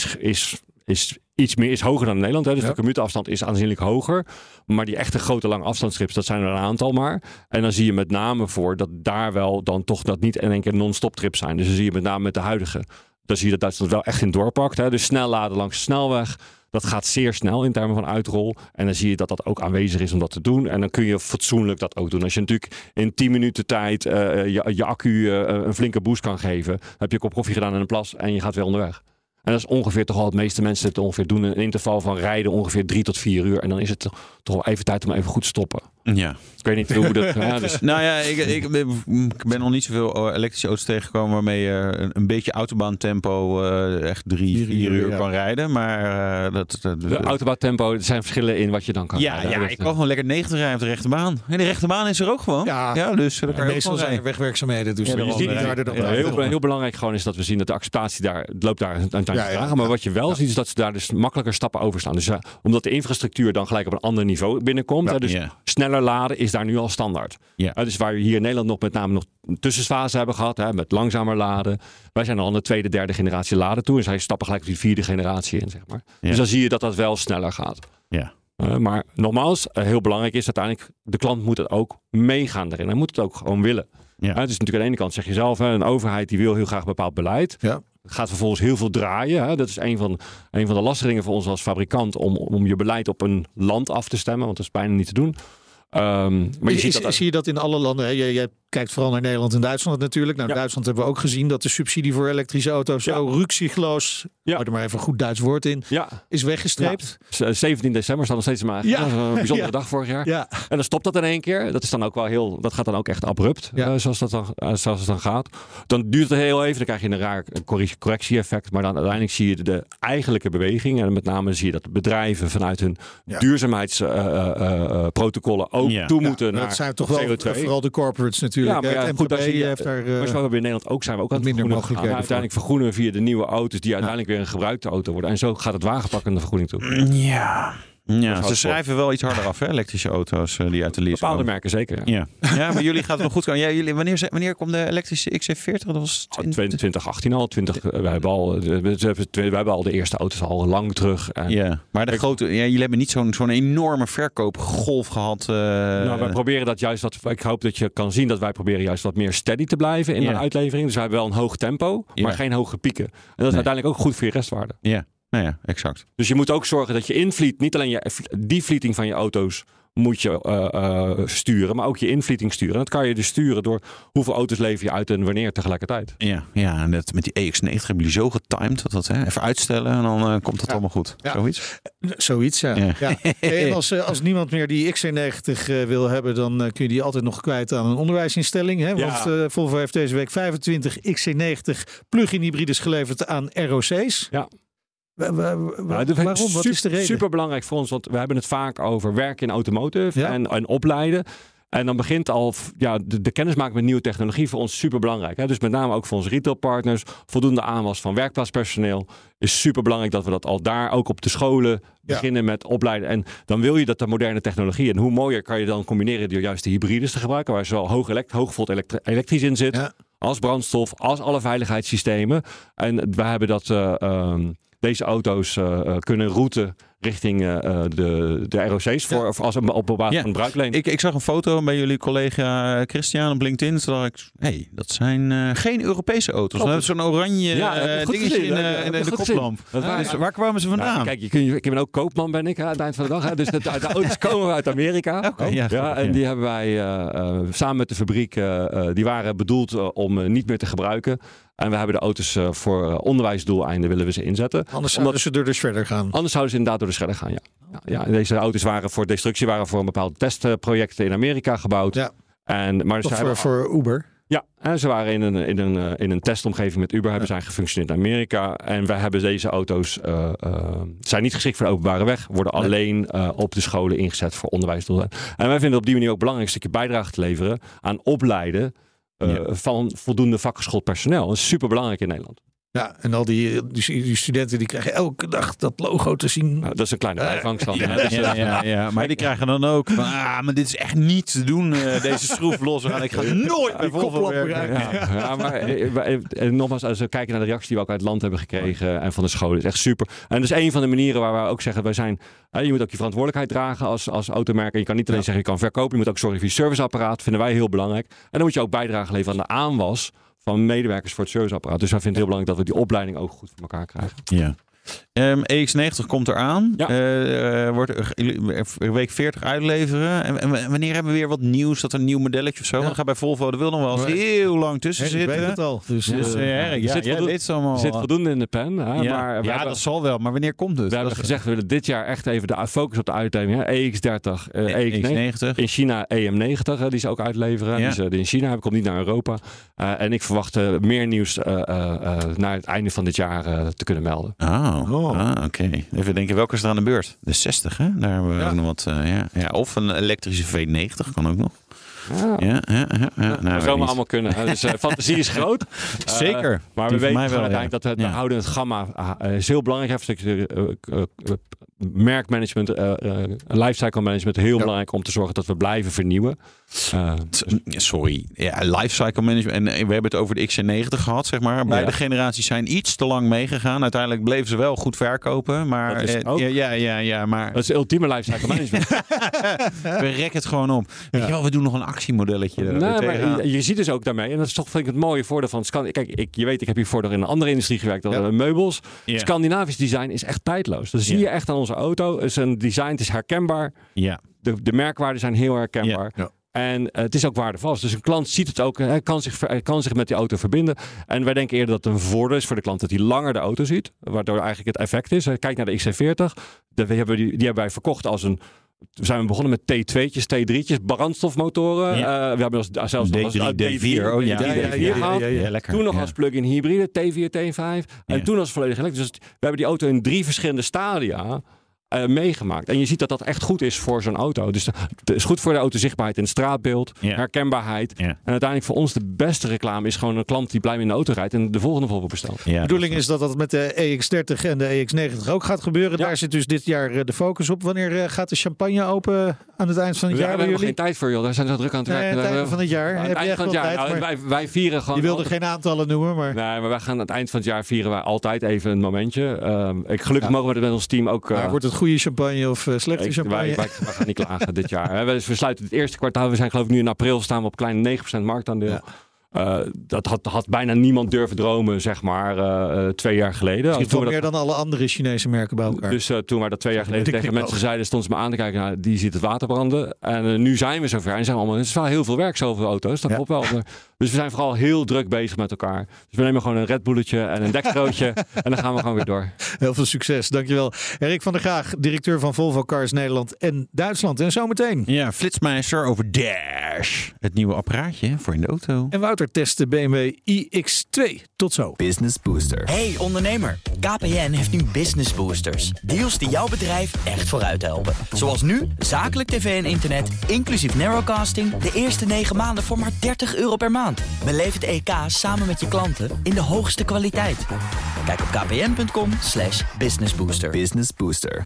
is hoger dan in Nederland. Hè? Dus de commuteafstand is aanzienlijk hoger. Maar die echte grote lange afstandstrips, dat zijn er een aantal maar. En dan zie je met name voor dat daar wel dan toch dat niet in één keer non-stop trips zijn. Dus dan zie je met name met de huidige. Dan zie je dat Duitsland wel echt in doorpakt. Hè? Dus snel laden langs de snelweg. Dat gaat zeer snel in termen van uitrol. En dan zie je dat dat ook aanwezig is om dat te doen. En dan kun je fatsoenlijk dat ook doen. Als je natuurlijk in 10 minuten tijd je accu een flinke boost kan geven. Dan heb je een kop koffie gedaan in een plas en je gaat weer onderweg. En dat is ongeveer toch al het meeste mensen het ongeveer doen. Een interval van rijden ongeveer 3 tot 4 uur. En dan is het toch wel even tijd om even goed te stoppen. Ja. Ik weet niet hoe dat... dus... Nou ja, ik ben nog niet zoveel elektrische auto's tegengekomen waarmee je een beetje autobaantempo echt 3-4 uur kan rijden. Maar de autobaantempo, er zijn verschillen in wat je dan kan rijden. Ja, ik kan gewoon lekker 90 rijden op de rechte baan. En de rechte baan is er ook gewoon. Ja, dus daar kan meestal zijn er wegwerkzaamheden. Dus heel belangrijk gewoon is dat we zien dat de acceptatie daar loopt daar een tijdje vragen. Maar wat je wel ziet is dat ze daar dus makkelijker stappen over staan. Dus omdat de infrastructuur dan gelijk op een ander niveau binnenkomt. Dus sneller laden is daar nu al standaard. Dus waar we hier in Nederland nog met name nog een tussenfase hebben gehad. Met langzamer laden. Wij zijn al aan de tweede, derde generatie laden toe. En zij stappen gelijk op die 4e generatie in, zeg maar. Dus dan zie je dat dat wel sneller gaat. Ja. Maar nogmaals, heel belangrijk is uiteindelijk, de klant moet het ook meegaan erin. Hij moet het ook gewoon willen. Ja. Dus natuurlijk aan de ene kant zeg je zelf, een overheid die wil heel graag bepaald beleid. Ja. Gaat vervolgens heel veel draaien. Hè. Dat is een van de lastige dingen voor ons als fabrikant om je beleid op een land af te stemmen. Want dat is bijna niet te doen. Maar zie je dat in alle landen? Hè? Je kijkt vooral naar Nederland en Duitsland natuurlijk. Nou, in Duitsland hebben we ook gezien dat de subsidie voor elektrische auto's zo ruksigloos, er maar even een goed Duits woord in, is weggestreept. Ja. 17 december staat nog steeds maar een bijzondere dag vorig jaar. Ja. En dan stopt dat in één keer. Dat is dan ook wel dat gaat dan ook echt abrupt, zoals het dan gaat. Dan duurt het heel even, dan krijg je een raar correctie-effect. Maar dan uiteindelijk zie je de eigenlijke beweging. En met name zie je dat bedrijven vanuit hun duurzaamheidsprotocollen ook toe moeten naar dat zijn toch wel CO2. Vooral de corporates natuurlijk. Ja, maar goed, maar zoals we in Nederland ook zijn we ook aan het minder mogelijkheden. Uiteindelijk vergroenen we via de nieuwe auto's die uiteindelijk weer een gebruikte auto worden. En zo gaat het wagenpak aan de vergroening toe. Ja, ze schrijven wel iets harder af, hè? Elektrische auto's die uit de lease bepaalde komen. Merken zeker. Ja, maar jullie gaat het nog goed komen. Wanneer komt de elektrische XC40? Dat was 2018 al. We hebben al de eerste auto's al lang terug. Maar jullie hebben niet zo'n enorme verkoopgolf gehad. Wij proberen dat juist ik hoop dat je kan zien dat wij proberen juist wat meer steady te blijven in de uitlevering. Dus wij hebben wel een hoog tempo, maar geen hoge pieken. En dat is uiteindelijk ook goed voor je restwaarde. Ja. Nou ja, exact. Dus je moet ook zorgen dat je invliet, niet alleen die vlieting van je auto's moet je sturen, maar ook je invlieting sturen. En dat kan je dus sturen door hoeveel auto's lever je uit en wanneer tegelijkertijd. Ja, en met die EX90 hebben jullie zo getimed dat even uitstellen en dan komt het allemaal goed. Ja. Zoiets, ja. En als niemand meer die XC90 wil hebben, dan kun je die altijd nog kwijt aan een onderwijsinstelling. Hè? Want Volvo heeft deze week 25 XC90 plug-in hybrides geleverd aan ROC's. Ja. Waarom? Wat is de reden? Super belangrijk voor ons, want we hebben het vaak over werken in automotive en opleiden. En dan begint al de kennismaking met nieuwe technologie voor ons super belangrijk. Hè? Dus met name ook voor onze retailpartners. Voldoende aanwas van werkplaatspersoneel is super belangrijk dat we dat al daar ook op de scholen beginnen met opleiden. En dan wil je dat de moderne technologie. En hoe mooier kan je dan combineren door juist de hybrides te gebruiken. Waar zowel hoogvolt elektrisch in zit. Ja. Als brandstof, als alle veiligheidssystemen. En we hebben dat deze auto's kunnen routen richting de ROC's op basis van bruikleen. Ik zag een foto bij jullie collega Christian op LinkedIn. Toen dacht ik, dat zijn geen Europese auto's. We hebben zo'n oranje dingetje in de koplamp. Dus waar kwamen ze vandaan? Kijk, ik ben ook koopman, ben ik aan het eind van de dag. Hè? Dus de auto's komen uit Amerika. En die hebben wij samen met de fabriek, die waren bedoeld om niet meer te gebruiken. En we hebben de auto's voor onderwijsdoeleinden willen we ze inzetten. Anders zouden ze door de shredder gaan. Anders zouden ze inderdaad door de shredder gaan, ja. Deze auto's waren voor destructie, waren voor een bepaald testproject in Amerika gebouwd. Ja. Voor Uber? Ja, en ze waren in een testomgeving met Uber, hebben zij gefunctioneerd in Amerika. En wij hebben deze auto's, zijn niet geschikt voor de openbare weg, worden alleen op de scholen ingezet voor onderwijsdoelen. En wij vinden op die manier ook belangrijk een stukje bijdrage te leveren aan opleiden van voldoende vakgeschoold personeel. Dat is super belangrijk in Nederland. Ja, en al die studenten die krijgen elke dag dat logo te zien. Nou, dat is een kleine bijvangst dan. Maar die krijgen dan ook van, maar dit is echt niet te doen, deze schroef los. Ik ga nooit bij Volvo werken. Maar nogmaals, als we kijken naar de reacties die we ook uit het land hebben gekregen en van de scholen, is echt super. En dat is een van de manieren waar we ook zeggen, je moet ook je verantwoordelijkheid dragen als automerker. Je kan niet alleen zeggen, je kan verkopen, je moet ook zorgen voor je serviceapparaat. Vinden wij heel belangrijk. En dan moet je ook bijdrage leveren aan de aanwas van medewerkers voor het serviceapparaat. Dus wij vinden het heel belangrijk dat we die opleiding ook goed voor elkaar krijgen. Ja. EX90 komt eraan. Wordt week 40 uitleveren. En wanneer hebben we weer wat nieuws? Dat er een nieuw modelletje of zo? Dan gaat bij Volvo, er wil nog wel eens heel lang tussen zitten. Ik weet het al. Dus, zit voldoende in de pen. Hè? Dat zal wel. Maar wanneer komt het? We hebben gezegd, we willen dit jaar echt even de focus op de uitlevering. EX30, EX90. In China EM90, die ze ook uitleveren. Ja. Die in China komt niet naar Europa. En ik verwacht meer nieuws naar het einde van dit jaar te kunnen melden. Oké. Even denken, welke is er aan de beurt? De 60, hè? Daar hebben we ook nog wat. Of een elektrische V90 kan ook nog. Dat zou maar allemaal kunnen. Hè? Dus fantasie is groot. Zeker. Maar we weten uiteindelijk dat we houden het gamma is heel belangrijk. Merkmanagement, lifecycle management heel belangrijk om te zorgen dat we blijven vernieuwen. Lifecycle management. En we hebben het over de XC90 gehad, zeg maar. Beide generaties zijn iets te lang meegegaan. Uiteindelijk bleven ze wel goed verkopen. Maar dat is maar dat is ultieme lifecycle management. We rekken het gewoon op. Weet je wel, we doen nog een actiemodelletje. Maar je ziet dus ook daarmee, en dat is toch vind ik het mooie voordeel van Kijk, je weet, ik heb hiervoor in een andere industrie gewerkt dan meubels. Scandinavisch design is echt tijdloos. Dat zie je echt aan onze auto. Het is een design, het is herkenbaar. Ja. De merkwaarden zijn heel herkenbaar. Ja. En het is ook waardevol. Dus een klant ziet het ook. Hij kan zich met die auto verbinden. En wij denken eerder dat het een voordeel is voor de klant dat hij langer de auto ziet. Waardoor eigenlijk het effect is. Kijk naar de XC40. Die hebben wij verkocht als een... We zijn begonnen met T2'tjes, T3'tjes, brandstofmotoren. We hebben zelfs nog D4 gehaald. Lekker. Toen nog als plug-in hybride, T4, T5. En toen als volledig elektrisch. Dus we hebben die auto in 3 verschillende stadia meegemaakt. En je ziet dat dat echt goed is voor zo'n auto. Dus het is goed voor de autozichtbaarheid in het straatbeeld, herkenbaarheid. En uiteindelijk voor ons de beste reclame is gewoon een klant die blijft in de auto rijdt en de volgende Volvo bestelt. De bedoeling is dat dat met de EX30 en de EX90 ook gaat gebeuren. Daar zit dus dit jaar de focus op. Wanneer gaat de champagne open aan het eind van het jaar? Daar hebben we geen tijd voor, joh. Daar zijn ze druk aan het werken. Het einde van het jaar. Heb je echt wel tijd? Wij vieren gewoon... Je wilde geen aantallen noemen, maar... Nee, maar wij gaan aan het eind van het jaar vieren wij altijd even een momentje. Gelukkig mogen we dat met ons team ook... wordt het goede champagne of slechte champagne? Wij gaan niet klagen dit jaar. We sluiten het eerste kwartaal. We zijn geloof ik nu in april staan we op kleine 9% marktaandeel. Ja. Dat had bijna niemand durven dromen, zeg maar, 2 jaar geleden. Misschien wel meer dan alle andere Chinese merken bij elkaar. Dus toen wij dat 2 jaar geleden tegen mensen zeiden, stonden ze me aan te kijken, nou, die ziet het water branden. En nu zijn we zover. En zijn we allemaal, het is wel heel veel werk, zoveel auto's. Dat klopt wel. Dus we zijn vooral heel druk bezig met elkaar. Dus we nemen gewoon een Red Bulletje en een Dextrootje en dan gaan we gewoon weer door. Heel veel succes, dankjewel. Erik van der Graag, directeur van Volvo Cars Nederland en Duitsland. En zometeen. Ja, Flitsmeister over Dash. Het nieuwe apparaatje voor in de auto. En Wouter motortesten BMW iX2. Tot zo. Business Booster. Hey ondernemer, KPN heeft nu Business Boosters. Deals die jouw bedrijf echt vooruit helpen. Zoals nu, zakelijk tv en internet, inclusief narrowcasting, de eerste 9 maanden voor maar €30 per maand. Beleef het EK samen met je klanten in de hoogste kwaliteit. Kijk op kpn.com/businessbooster. Business Booster.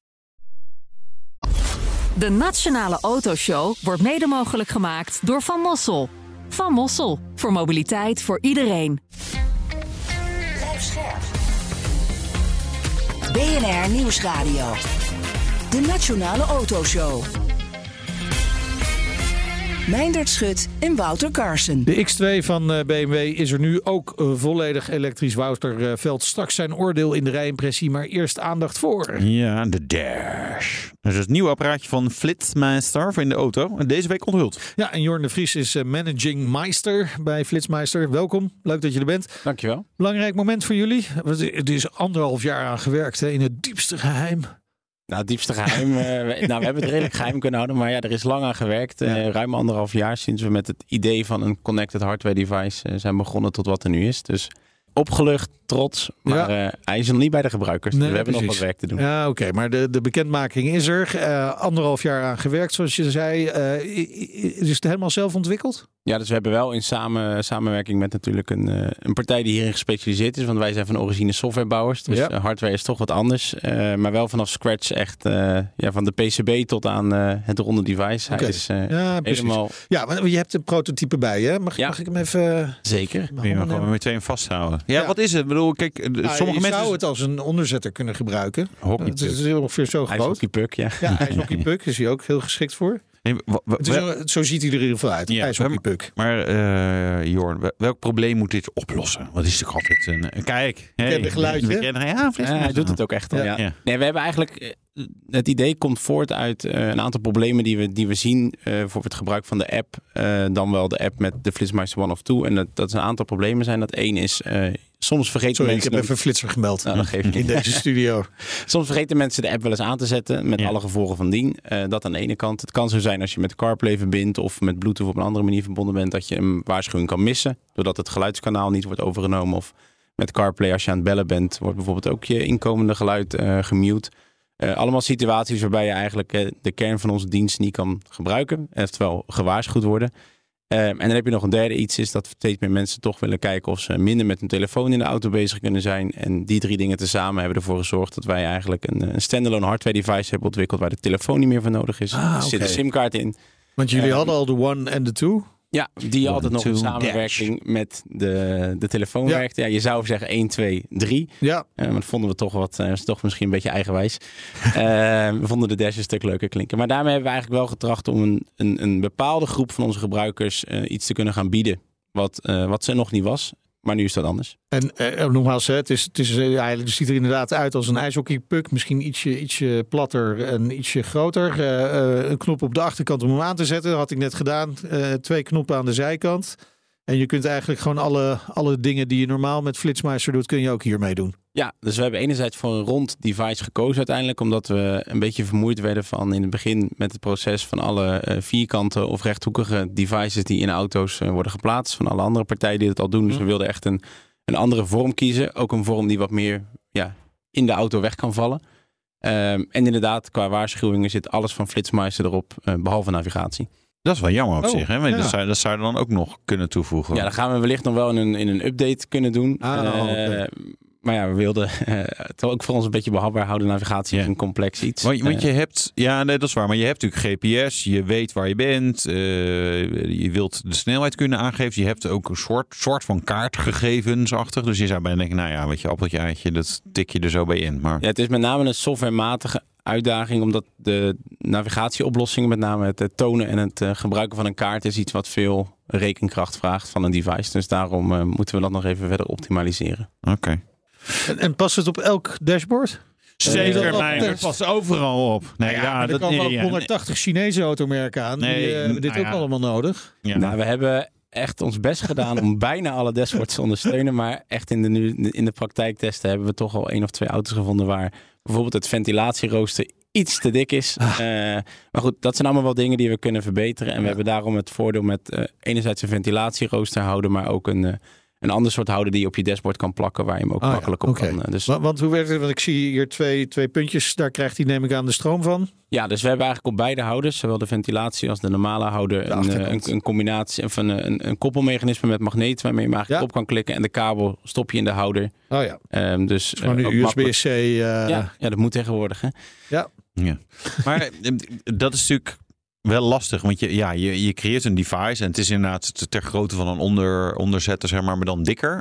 De Nationale Autoshow wordt mede mogelijk gemaakt door Van Mossel. Van Mossel, voor mobiliteit voor iedereen. Blijf scherp. BNR Nieuwsradio. De Nationale Autoshow. Meindert Schut en Wouter Carson. De X2 van BMW is er nu ook volledig elektrisch. Wouter Veld, straks zijn oordeel in de rijimpressie, maar eerst aandacht voor. Ja, de Dash. Dat is het nieuwe apparaatje van Flitsmeister voor in de auto. En deze week onthuld. Ja, en Jorn de Vries is Managing Meister bij Flitsmeister. Welkom, leuk dat je er bent. Dankjewel. Belangrijk moment voor jullie. Het is 1,5 jaar aan gewerkt in het diepste geheim. Nou, het diepste geheim. We hebben het redelijk geheim kunnen houden. Maar ja, er is lang aan gewerkt. Ruim 1,5 jaar sinds we met het idee van een connected hardware device zijn begonnen tot wat er nu is. Dus opgelucht, trots. Maar hij is nog niet bij de gebruikers. Nee, dus we hebben nog wat werk te doen. Ja, oké. Maar de bekendmaking is er. 1,5 jaar aan gewerkt, zoals je zei. Is het helemaal zelf ontwikkeld? Ja, dus we hebben wel in samenwerking met natuurlijk een partij die hierin gespecialiseerd is. Want wij zijn van origine softwarebouwers. Dus hardware is toch wat anders. Maar wel vanaf scratch echt van de PCB tot aan het ronde device. Okay. Hij is helemaal... Ja, maar je hebt een prototype bij, hè? Mag ik hem even... Zeker. Kun je hem gewoon meteen vasthouden. Ja, wat is het? Ik bedoel, kijk, sommige mensen... zou het als een onderzetter kunnen gebruiken. Het is ongeveer zo groot. IJshockeypuck, ja. Ja, IJshockeypuck is hij ook heel geschikt voor. Zo ziet hij er in ieder geval uit. IJshockeypuck. Maar Jorn, welk probleem moet dit oplossen? Wat is toch altijd een... Kijk. Een geluidje. Hij doet het ook echt al, ja. Nee, we hebben eigenlijk... Het idee komt voort uit een aantal problemen die we zien voor het gebruik van de app. Dan wel de app met de Flitsmeister One of Two. En dat een aantal problemen zijn. Dat één is... soms vergeten mensen... ik heb even Flitser gemeld. Nou, dat geeft niet. In deze studio. Soms vergeten mensen de app wel eens aan te zetten. Met alle gevolgen van dien. Dat aan de ene kant. Het kan zo zijn als je met CarPlay verbindt. Of met Bluetooth op een andere manier verbonden bent. Dat je een waarschuwing kan missen. Doordat het geluidskanaal niet wordt overgenomen. Of met CarPlay als je aan het bellen bent. Wordt bijvoorbeeld ook je inkomende geluid gemute. Allemaal situaties waarbij je eigenlijk de kern van onze dienst niet kan gebruiken. Oftewel gewaarschuwd worden. En dan heb je nog een derde iets, is dat steeds meer mensen toch willen kijken of ze minder met hun telefoon in de auto bezig kunnen zijn. En die 3 dingen tezamen hebben ervoor gezorgd dat wij eigenlijk een standalone hardware device hebben ontwikkeld waar de telefoon niet meer voor nodig is. Er zit een simkaart in. Want jullie hadden al de One en de Two? Ja, die altijd nog in samenwerking met de telefoon werkt. Ja, je zou zeggen 1, 2, 3. Ja. Maar dat vonden we toch misschien een beetje eigenwijs. We vonden de Dash een stuk leuker klinken. Maar daarmee hebben we eigenlijk wel getracht om een bepaalde groep van onze gebruikers iets te kunnen gaan bieden. Wat ze nog niet was. Maar nu is dat anders. En nogmaals, het ziet er inderdaad uit als een ijshockeypuck. Misschien ietsje platter en ietsje groter. Een knop op de achterkant om hem aan te zetten. Dat had ik net gedaan. 2 knoppen aan de zijkant. En je kunt eigenlijk gewoon alle dingen die je normaal met Flitsmeister doet, kun je ook hiermee doen. Ja, dus we hebben enerzijds voor een rond device gekozen uiteindelijk. Omdat we een beetje vermoeid werden van in het begin met het proces van alle vierkante of rechthoekige devices die in auto's worden geplaatst. Van alle andere partijen die het al doen. Dus we wilden echt een andere vorm kiezen. Ook een vorm die wat meer in de auto weg kan vallen. En inderdaad, qua waarschuwingen zit alles van Flitsmeister erop, behalve navigatie. Dat is wel jammer op zich, hè? Want dat zou je dan ook nog kunnen toevoegen. Ja, dan gaan we wellicht nog wel in een update kunnen doen. Maar ja, we wilden het ook voor ons een beetje behapbaar houden. Navigatie is een complex iets. Want je hebt, dat is waar, maar je hebt natuurlijk GPS. Je weet waar je bent. Je wilt de snelheid kunnen aangeven. Je hebt ook een soort van kaartgegevensachtig. Dus je zou bijna denken, weet je, appeltje, eitje, dat tik je er zo bij in. Maar... Ja, het is met name een softwarematige uitdaging, omdat de navigatieoplossingen, met name het tonen en het gebruiken van een kaart, is iets wat veel rekenkracht vraagt van een device. Dus daarom moeten we dat nog even verder optimaliseren. Oké. En past het op elk dashboard? Zeker, het past overal op. Er komen ook 180 Chinese automerken aan. Die hebben dit ook allemaal nodig. Ja. Nou, we hebben echt ons best gedaan om bijna alle dashboards te ondersteunen. Maar echt in de praktijktesten hebben we toch al 1 of 2 auto's gevonden waar bijvoorbeeld het ventilatierooster iets te dik is. Maar goed, dat zijn allemaal wel dingen die we kunnen verbeteren. En we hebben daarom het voordeel met enerzijds een ventilatierooster houden, maar ook een ander soort houder die je op je dashboard kan plakken, waar je hem ook makkelijk op kan. Dus, want hoe werkt het? Want ik zie hier twee puntjes. Daar krijgt hij, neem ik aan, de stroom van. Ja, dus we hebben eigenlijk op beide houders, zowel de ventilatie als de normale houder, een combinatie of een koppelmechanisme met magneet waarmee je hem eigenlijk op kan klikken. En de kabel stop je in de houder. Oh ja. Dus gewoon nu USB-C. Ja, dat moet tegenwoordig. Hè? Ja. Maar dat is natuurlijk wel lastig, want je creëert een device en het is inderdaad ter grootte van een onderzetter, zeg maar dan dikker.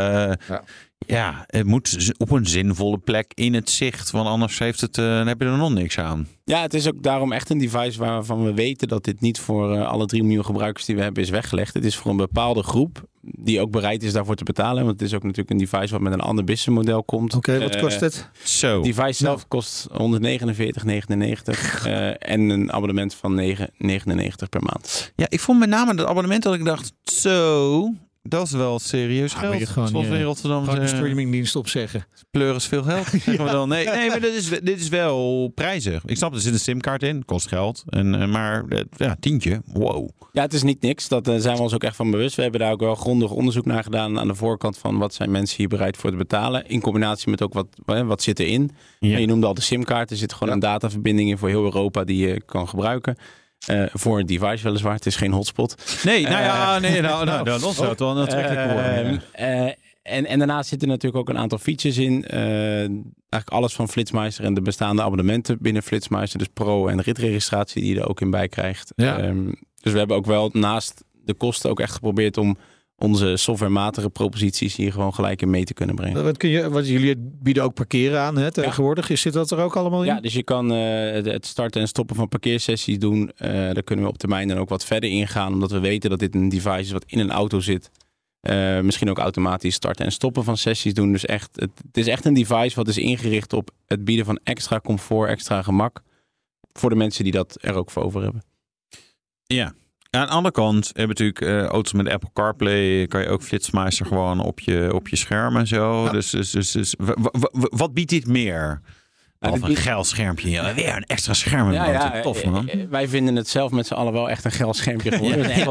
Het moet op een zinvolle plek in het zicht, want anders dan heb je er nog niks aan. Ja, het is ook daarom echt een device waarvan we weten dat dit niet voor alle 3 miljoen gebruikers die we hebben is weggelegd. Het is voor een bepaalde groep die ook bereid is daarvoor te betalen. Want het is ook natuurlijk een device wat met een ander businessmodel komt. Oké, wat kost het? Het device zelf kost €149,99 en een abonnement van €9,99 per maand. Ja, ik vond met name dat abonnement dat ik dacht, dat is wel serieus geld. Zoals we in Rotterdam een streamingdienst opzeggen. Pleur is veel geld. Zeggen we dan. Nee, maar dit is wel prijzig. Ik snap, er zit een simkaart in, kost geld. Maar tientje, wow. Ja, het is niet niks. Dat zijn we ons ook echt van bewust. We hebben daar ook wel grondig onderzoek naar gedaan aan de voorkant van wat zijn mensen hier bereid voor te betalen. In combinatie met ook wat zit erin. Ja. Je noemde al de simkaart. Er zit gewoon een dataverbinding in voor heel Europa die je kan gebruiken. Voor een device weliswaar. Het is geen hotspot. Nee, dat zou het wel aantrekkelijk worden. En daarnaast zitten natuurlijk ook een aantal features in. Eigenlijk alles van Flitsmeister en de bestaande abonnementen binnen Flitsmeister. Dus Pro en ritregistratie die je er ook in bij krijgt. Ja. Dus we hebben ook wel naast de kosten ook echt geprobeerd om onze softwarematige proposities hier gewoon gelijk in mee te kunnen brengen. Wat jullie bieden ook parkeren aan tegenwoordig. Zit dat er ook allemaal in? Ja, dus je kan het starten en stoppen van parkeersessies doen. Daar kunnen we op termijn dan ook wat verder ingaan. Omdat we weten dat dit een device is wat in een auto zit. Misschien ook automatisch starten en stoppen van sessies doen. Dus het is echt een device wat is ingericht op het bieden van extra comfort, extra gemak. Voor de mensen die dat er ook voor over hebben. Ja. Aan de andere kant hebben we natuurlijk auto's met Apple CarPlay. Kan je ook Flitsmeister gewoon op je scherm en zo. Ja. Dus wat biedt dit meer? Of een geil schermpje. Ja, weer een extra scherm. Tof, man. Wij vinden het zelf met z'n allen wel echt een geil schermpje geworden. Ik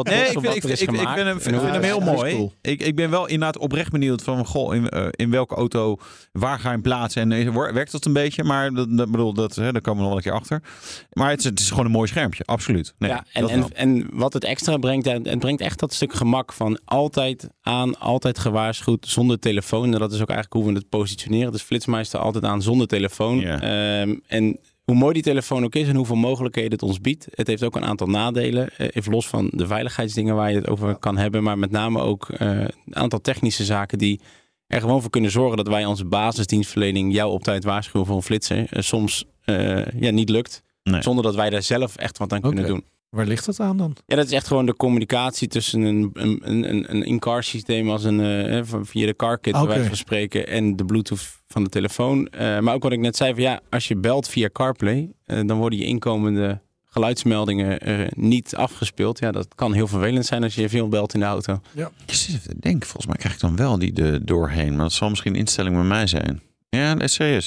vind hem heel mooi. Cool. Ik ben wel inderdaad oprecht benieuwd van in welke auto, waar ga je hem plaatsen en werkt dat een beetje? Maar daar komen we nog wel een keer achter. Maar het is gewoon een mooi schermpje, absoluut. Nee, ja, en wat het extra brengt, het brengt echt dat stuk gemak van altijd aan, altijd gewaarschuwd, zonder telefoon. En dat is ook eigenlijk hoe we het positioneren. Dus Flitsmeister altijd aan zonder telefoon. Ja. En hoe mooi die telefoon ook is en hoeveel mogelijkheden het ons biedt. Het heeft ook een aantal nadelen. Even los van de veiligheidsdingen waar je het over kan hebben. Maar met name ook een aantal technische zaken die er gewoon voor kunnen zorgen dat wij onze basisdienstverlening jou op tijd waarschuwen voor een flitser. Soms niet lukt. Nee. Zonder dat wij daar zelf echt wat aan kunnen doen. Waar ligt dat aan dan? Ja, dat is echt gewoon de communicatie tussen een in-car systeem als via de CarKit bij wijze van spreken en de Bluetooth van de telefoon. Maar ook wat ik net zei van als je belt via CarPlay, dan worden je inkomende geluidsmeldingen niet afgespeeld. Ja, dat kan heel vervelend zijn als je veel belt in de auto. Ja. Ik zit even te denken, volgens mij krijg ik dan wel die doorheen, maar dat zal misschien een instelling bij mij zijn. Ja, dat is serieus.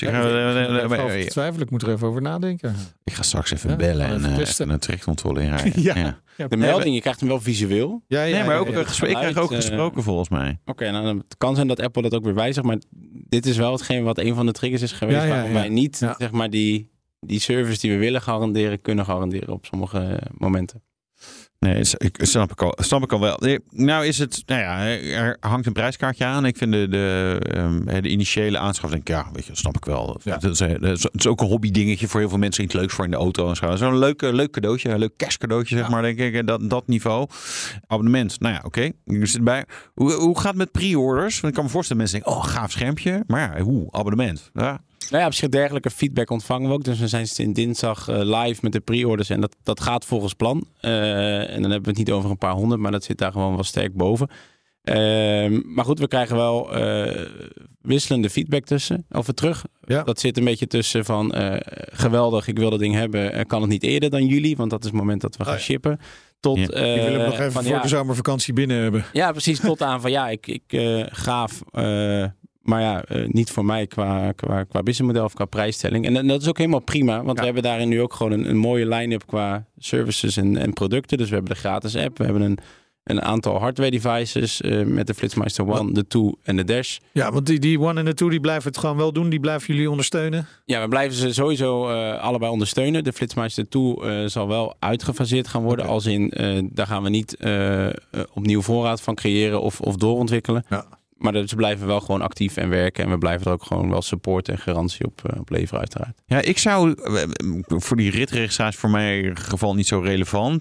Ik moet er even over nadenken. Ik ga straks even bellen en een trajectcontrole inrijden. De melding, je krijgt hem wel visueel. Maar ook ik krijg ook gesproken volgens mij. Oké, nou, het kan zijn dat Apple dat ook weer wijzigt, maar dit is wel hetgeen wat een van de triggers is geweest waarom wij niet zeg maar die service die we willen garanderen, kunnen garanderen op sommige momenten. Nee, snap ik al wel. Nou is het, er hangt een prijskaartje aan. Ik vind de initiële aanschaf, denk ik, weet je, dat snap ik wel. Ja. Het is ook een hobby dingetje voor heel veel mensen. Iets leuks voor in de auto en zo. Zo'n leuk cadeautje, een leuk kerstcadeautje, zeg maar, denk ik. Dat niveau. Abonnement, oké. Ik zit bij. Hoe gaat het met pre-orders? Want ik kan me voorstellen, mensen denken, gaaf schermpje. Maar abonnement. Ja. Op zich dergelijke feedback ontvangen we ook. Dus we zijn sinds dinsdag live met de pre-orders. En dat gaat volgens plan. En dan hebben we het niet over een paar honderd. Maar dat zit daar gewoon wel sterk boven. Maar goed, we krijgen wel wisselende feedback terug. Ja. Dat zit een beetje tussen van geweldig, ik wil dat ding hebben. Kan het niet eerder dan juli? Want dat is het moment dat we gaan shippen. Tot, je wil hem nog even voor de zomervakantie binnen hebben. Ja, precies. Tot aan van gaaf. Maar ja, niet voor mij qua businessmodel of qua prijsstelling. En dat is ook helemaal prima. Want we hebben daarin nu ook gewoon een mooie line-up qua services en producten. Dus we hebben de gratis app. We hebben een aantal hardware devices met de Flitsmeister One, de 2 en de Dash. Ja, want die One en de 2 die blijven het gewoon wel doen. Die blijven jullie ondersteunen? Ja, we blijven ze sowieso allebei ondersteunen. De Flitsmeister 2 zal wel uitgefaseerd gaan worden. Als in, daar gaan we niet opnieuw voorraad van creëren of doorontwikkelen. Ja. Maar ze blijven wel gewoon actief en werken. En we blijven er ook gewoon wel support en garantie op leveren uiteraard. Ja, ik zou voor die ritregistratie voor mijn geval niet zo relevant.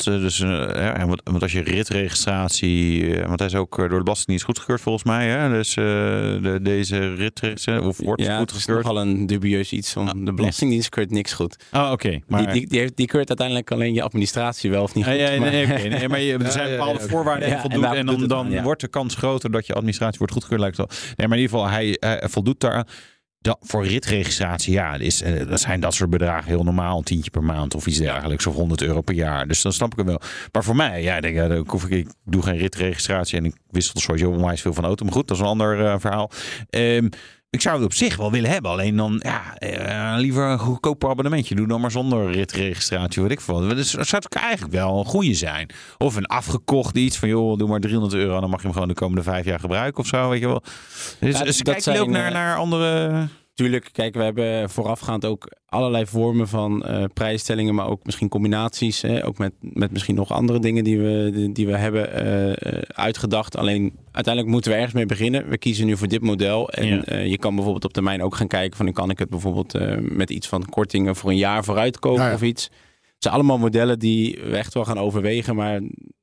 Want als je ritregistratie... want hij is ook door de Belastingdienst goedgekeurd volgens mij. Hè? Dus deze ritregistratie of wordt goedgekeurd. Het is nogal een dubieus iets. De Belastingdienst keurt niks goed. Oh, oké. Maar... Die keurt uiteindelijk alleen je administratie wel of niet goed. Maar er zijn bepaalde voorwaarden die voldoen. En dan wordt de kans groter dat je administratie wordt goedgekeurd. Lijkt wel. Nee, maar in ieder geval, hij voldoet daar. Voor ritregistratie, dat zijn dat soort bedragen heel normaal. $10 per maand of iets dergelijks. Of €100 per jaar. Dus dan snap ik hem wel. Maar voor mij, ik doe geen ritregistratie. En ik wissel sowieso onwijs veel van de auto. Maar goed, dat is een ander verhaal. Ik zou het op zich wel willen hebben. Alleen dan, liever een goedkoper abonnementje. Doe dan maar zonder ritregistratie, weet ik veel. Dus dat zou eigenlijk wel een goede zijn. Of een afgekocht iets van, joh, doe maar €300. Dan mag je hem gewoon de komende 5 jaar gebruiken of zo, weet je wel. Dus kijk je ook naar andere... Tuurlijk, kijk, we hebben voorafgaand ook allerlei vormen van prijsstellingen, maar ook misschien combinaties. Ook met misschien nog andere dingen die we hebben uitgedacht. Alleen uiteindelijk moeten we ergens mee beginnen. We kiezen nu voor dit model. En je kan bijvoorbeeld op termijn ook gaan kijken van, kan ik het bijvoorbeeld met iets van kortingen voor een jaar vooruit kopen of iets. Het zijn allemaal modellen die we echt wel gaan overwegen. Maar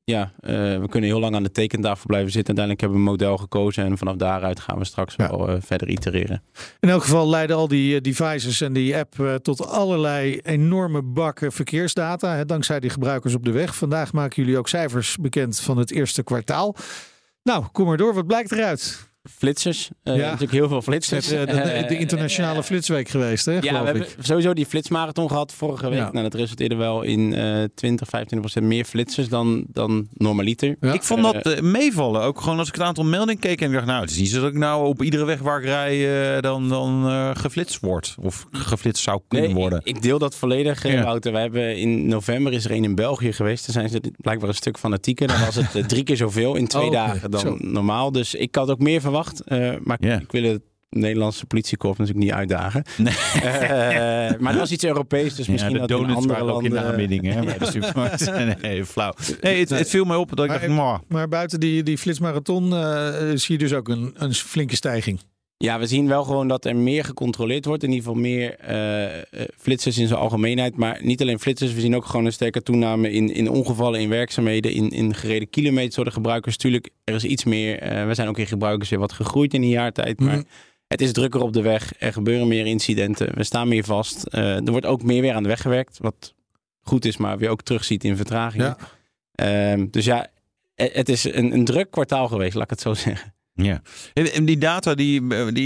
we kunnen heel lang aan de tekentafel blijven zitten. Uiteindelijk hebben we een model gekozen. En vanaf daaruit gaan we straks wel verder itereren. In elk geval leiden al die devices en die app tot allerlei enorme bakken verkeersdata. Dankzij die gebruikers op de weg. Vandaag maken jullie ook cijfers bekend van het eerste kwartaal. Nou, kom maar door. Wat blijkt eruit? Flitsers. Natuurlijk heel veel flitsers. De internationale flitsweek geweest, hè? Ja, we hebben sowieso die flitsmarathon gehad vorige week. Nou, dat resulteerde wel in 20-25% meer flitsers dan normaliter. Ja. Ik vond dat meevallen. Ook gewoon als ik het aantal meldingen keek en ik dacht, het is niet zo dat ik nou op iedere weg waar ik rij dan geflitst word. Of geflitst zou kunnen worden. Ik deel dat volledig, Wouter. We hebben in november is er een in België geweest. Daar zijn ze blijkbaar een stuk fanatieker. Dan was het 3 keer zoveel in 2 dagen dan normaal. Dus ik had ook meer verwacht. Maar ik wil het Nederlandse politiekorps natuurlijk niet uitdagen. Nee. Maar dat was iets Europees, dus misschien dat in andere landen... ook in de aanbieding, bij de supermarkt. Nee, flauw. Nee, het viel mij op dat ik dacht... Maar buiten die flitsmarathon zie je dus ook een flinke stijging. Ja, we zien wel gewoon dat er meer gecontroleerd wordt. In ieder geval meer flitsers in zijn algemeenheid. Maar niet alleen flitsers. We zien ook gewoon een sterke toename in ongevallen, in werkzaamheden, in gereden kilometers door de gebruikers. Tuurlijk, er is iets meer. We zijn ook in gebruikers weer wat gegroeid in een jaar tijd. Maar het is drukker op de weg. Er gebeuren meer incidenten. We staan meer vast. Er wordt ook meer weer aan de weg gewerkt. Wat goed is, maar weer ook terugziet in vertragingen. Ja. Dus het is een druk kwartaal geweest, laat ik het zo zeggen. Ja, en die data die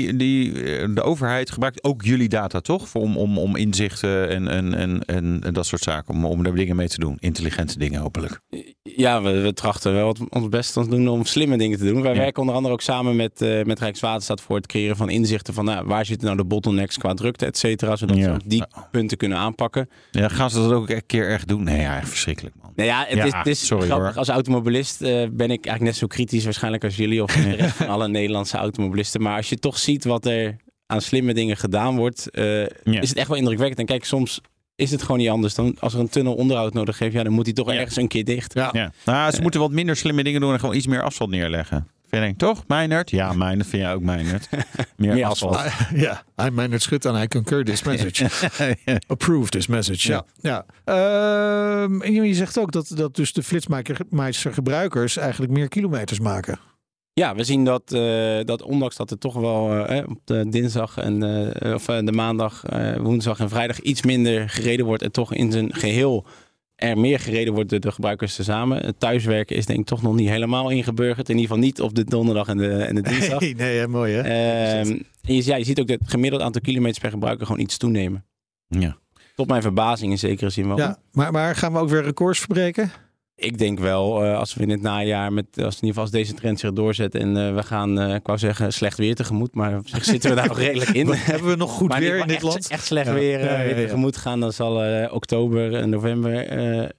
de overheid gebruikt ook jullie data, toch? Om inzichten en dat soort zaken, om daar dingen mee te doen. Intelligente dingen hopelijk. Ja, we trachten wel ons best te doen om slimme dingen te doen. Wij werken onder andere ook samen met Rijkswaterstaat voor het creëren van inzichten van waar zitten nou de bottlenecks qua drukte, et cetera. Zodat we die punten kunnen aanpakken. Ja, gaan ze dat ook een keer echt doen? Nee, ja, verschrikkelijk, man. Nou ja, het is grappig. Hoor. Als automobilist ben ik eigenlijk net zo kritisch waarschijnlijk als jullie of de rest van alle Nederlandse automobilisten. Maar als je toch ziet wat er aan slimme dingen gedaan wordt, is het echt wel indrukwekkend. En kijk, soms is het gewoon niet anders. Dan als er een tunnel onderhoud nodig heeft, dan moet die toch ergens een keer dicht. Ja. Nou, ze moeten wat minder slimme dingen doen en gewoon iets meer asfalt neerleggen. Vind ik toch, Meijnerd? Ja, Meijnerd vind jij ook, Meijnerd. Meer asfalt. Ja, hij Meijnerd schudt en hij concur this message. Approve this message. Ja. En je zegt ook dat dus de flitsmeister gebruikers eigenlijk meer kilometers maken. Ja, we zien dat ondanks dat er toch wel op de dinsdag en de maandag, woensdag en vrijdag iets minder gereden wordt en toch in zijn geheel er meer gereden wordt door de gebruikers tezamen. Het thuiswerken is denk ik toch nog niet helemaal ingeburgerd. In ieder geval niet op de donderdag en de dinsdag. Nee, mooi hè? Je ziet ook dat het gemiddeld aantal kilometers per gebruiker gewoon iets toenemen. Ja. Tot mijn verbazing in zekere zin wel. Ja, maar gaan we ook weer records verbreken? Ik denk wel, als we in het najaar, als in ieder geval als deze trend zich doorzet en we gaan, ik wou zeggen, slecht weer tegemoet, maar op zich zitten we daar nog redelijk in. Hebben we nog goed maar weer in dit land? Echt slecht weer tegemoet gaan, dan zal oktober en november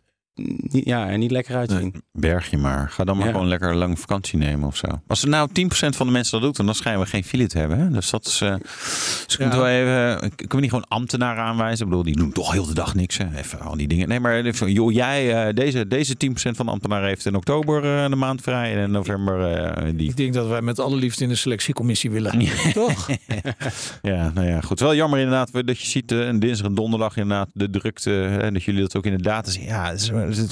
er niet lekker uitzien. Berg je maar. Ga dan maar gewoon lekker lang vakantie nemen of zo. Als er nou 10% van de mensen dat doet, dan schijnen we geen file te hebben. Hè? Dus dat is... Dus moeten we even... Kunnen we niet gewoon ambtenaren aanwijzen? Ik bedoel, die doen toch heel de dag niks. Hè? Even al die dingen. Nee, maar joh, jij... Deze 10% van de ambtenaren heeft in oktober de maand vrij. En in november die... Ik denk dat wij met alle liefde in de selectiecommissie willen. Toch? Ja, nou ja, goed. Wel jammer inderdaad dat je ziet en dinsdag en donderdag inderdaad de drukte. En dat jullie dat ook in de data zien. Ja, het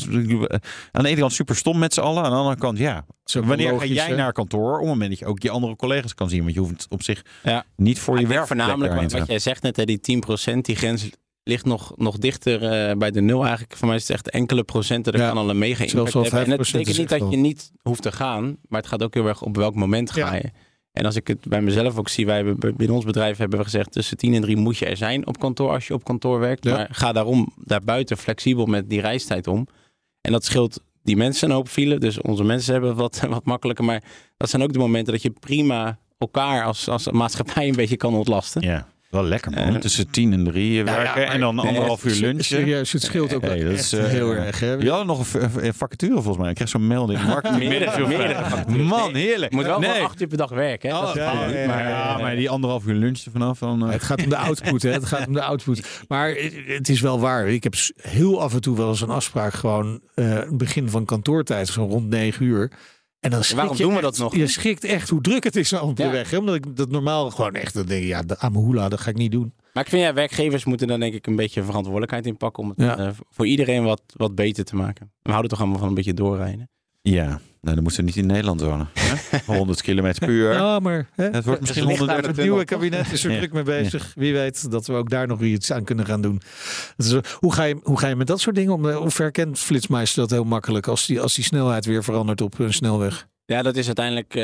is aan de ene kant super stom met z'n allen. Aan de andere kant, wanneer logisch, ga jij naar kantoor? Op het moment dat je ook je andere collega's kan zien. Want je hoeft het op zich niet voor je werk. Voornamelijk wat jij zegt net, die 10%, die grens ligt nog dichter bij de 0 eigenlijk. Voor mij is het echt enkele procenten. Er kan al een mega impact hebben. En het betekent niet dat je niet hoeft te gaan. Maar het gaat ook heel erg op welk moment ga je. En als ik het bij mezelf ook zie, binnen ons bedrijf hebben we gezegd, tussen 10 en 3 moet je er zijn op kantoor als je op kantoor werkt. Ja. Maar ga daarom daarbuiten flexibel met die reistijd om. En dat scheelt die mensen een hoop file. Dus onze mensen hebben wat makkelijker. Maar dat zijn ook de momenten dat je prima elkaar als maatschappij een beetje kan ontlasten. Ja. Wel lekker man. Tussen 10 en 3 werken en dan 1,5 uur lunchen. Serieus, het scheelt ook echt heel erg. Hè? Je had nog een vacature volgens mij. Ik kreeg zo'n melding. Meerdere. Man, heerlijk. Je moet wel 8 uur per dag werken. Hè? Maar die 1,5 uur lunch er vanaf. Het gaat om de output. Hè? Het gaat om de output. Maar het is wel waar. Ik heb heel af en toe wel eens een afspraak. Gewoon begin van kantoortijd. Zo rond 9 uur. En dan waarom doen we dat nog? Je schrikt echt hoe druk het is op de weg. Hè? Omdat ik dat normaal gewoon echt denk, de Amahula, dat ga ik niet doen. Maar ik vind werkgevers moeten dan denk ik een beetje verantwoordelijkheid inpakken om het voor iedereen wat beter te maken. We houden toch allemaal van een beetje doorrijden. Ja, nou, dan moeten we niet in Nederland wonen. 100 km per uur. Ja, maar het wordt misschien 130. Het nieuwe kabinet is er druk mee bezig. Wie weet dat we ook daar nog iets aan kunnen gaan doen. Dus, hoe ga je met dat soort dingen om? Hoe ver kent Flitsmeister dat heel makkelijk als die snelheid weer verandert op een snelweg? Ja, dat is uiteindelijk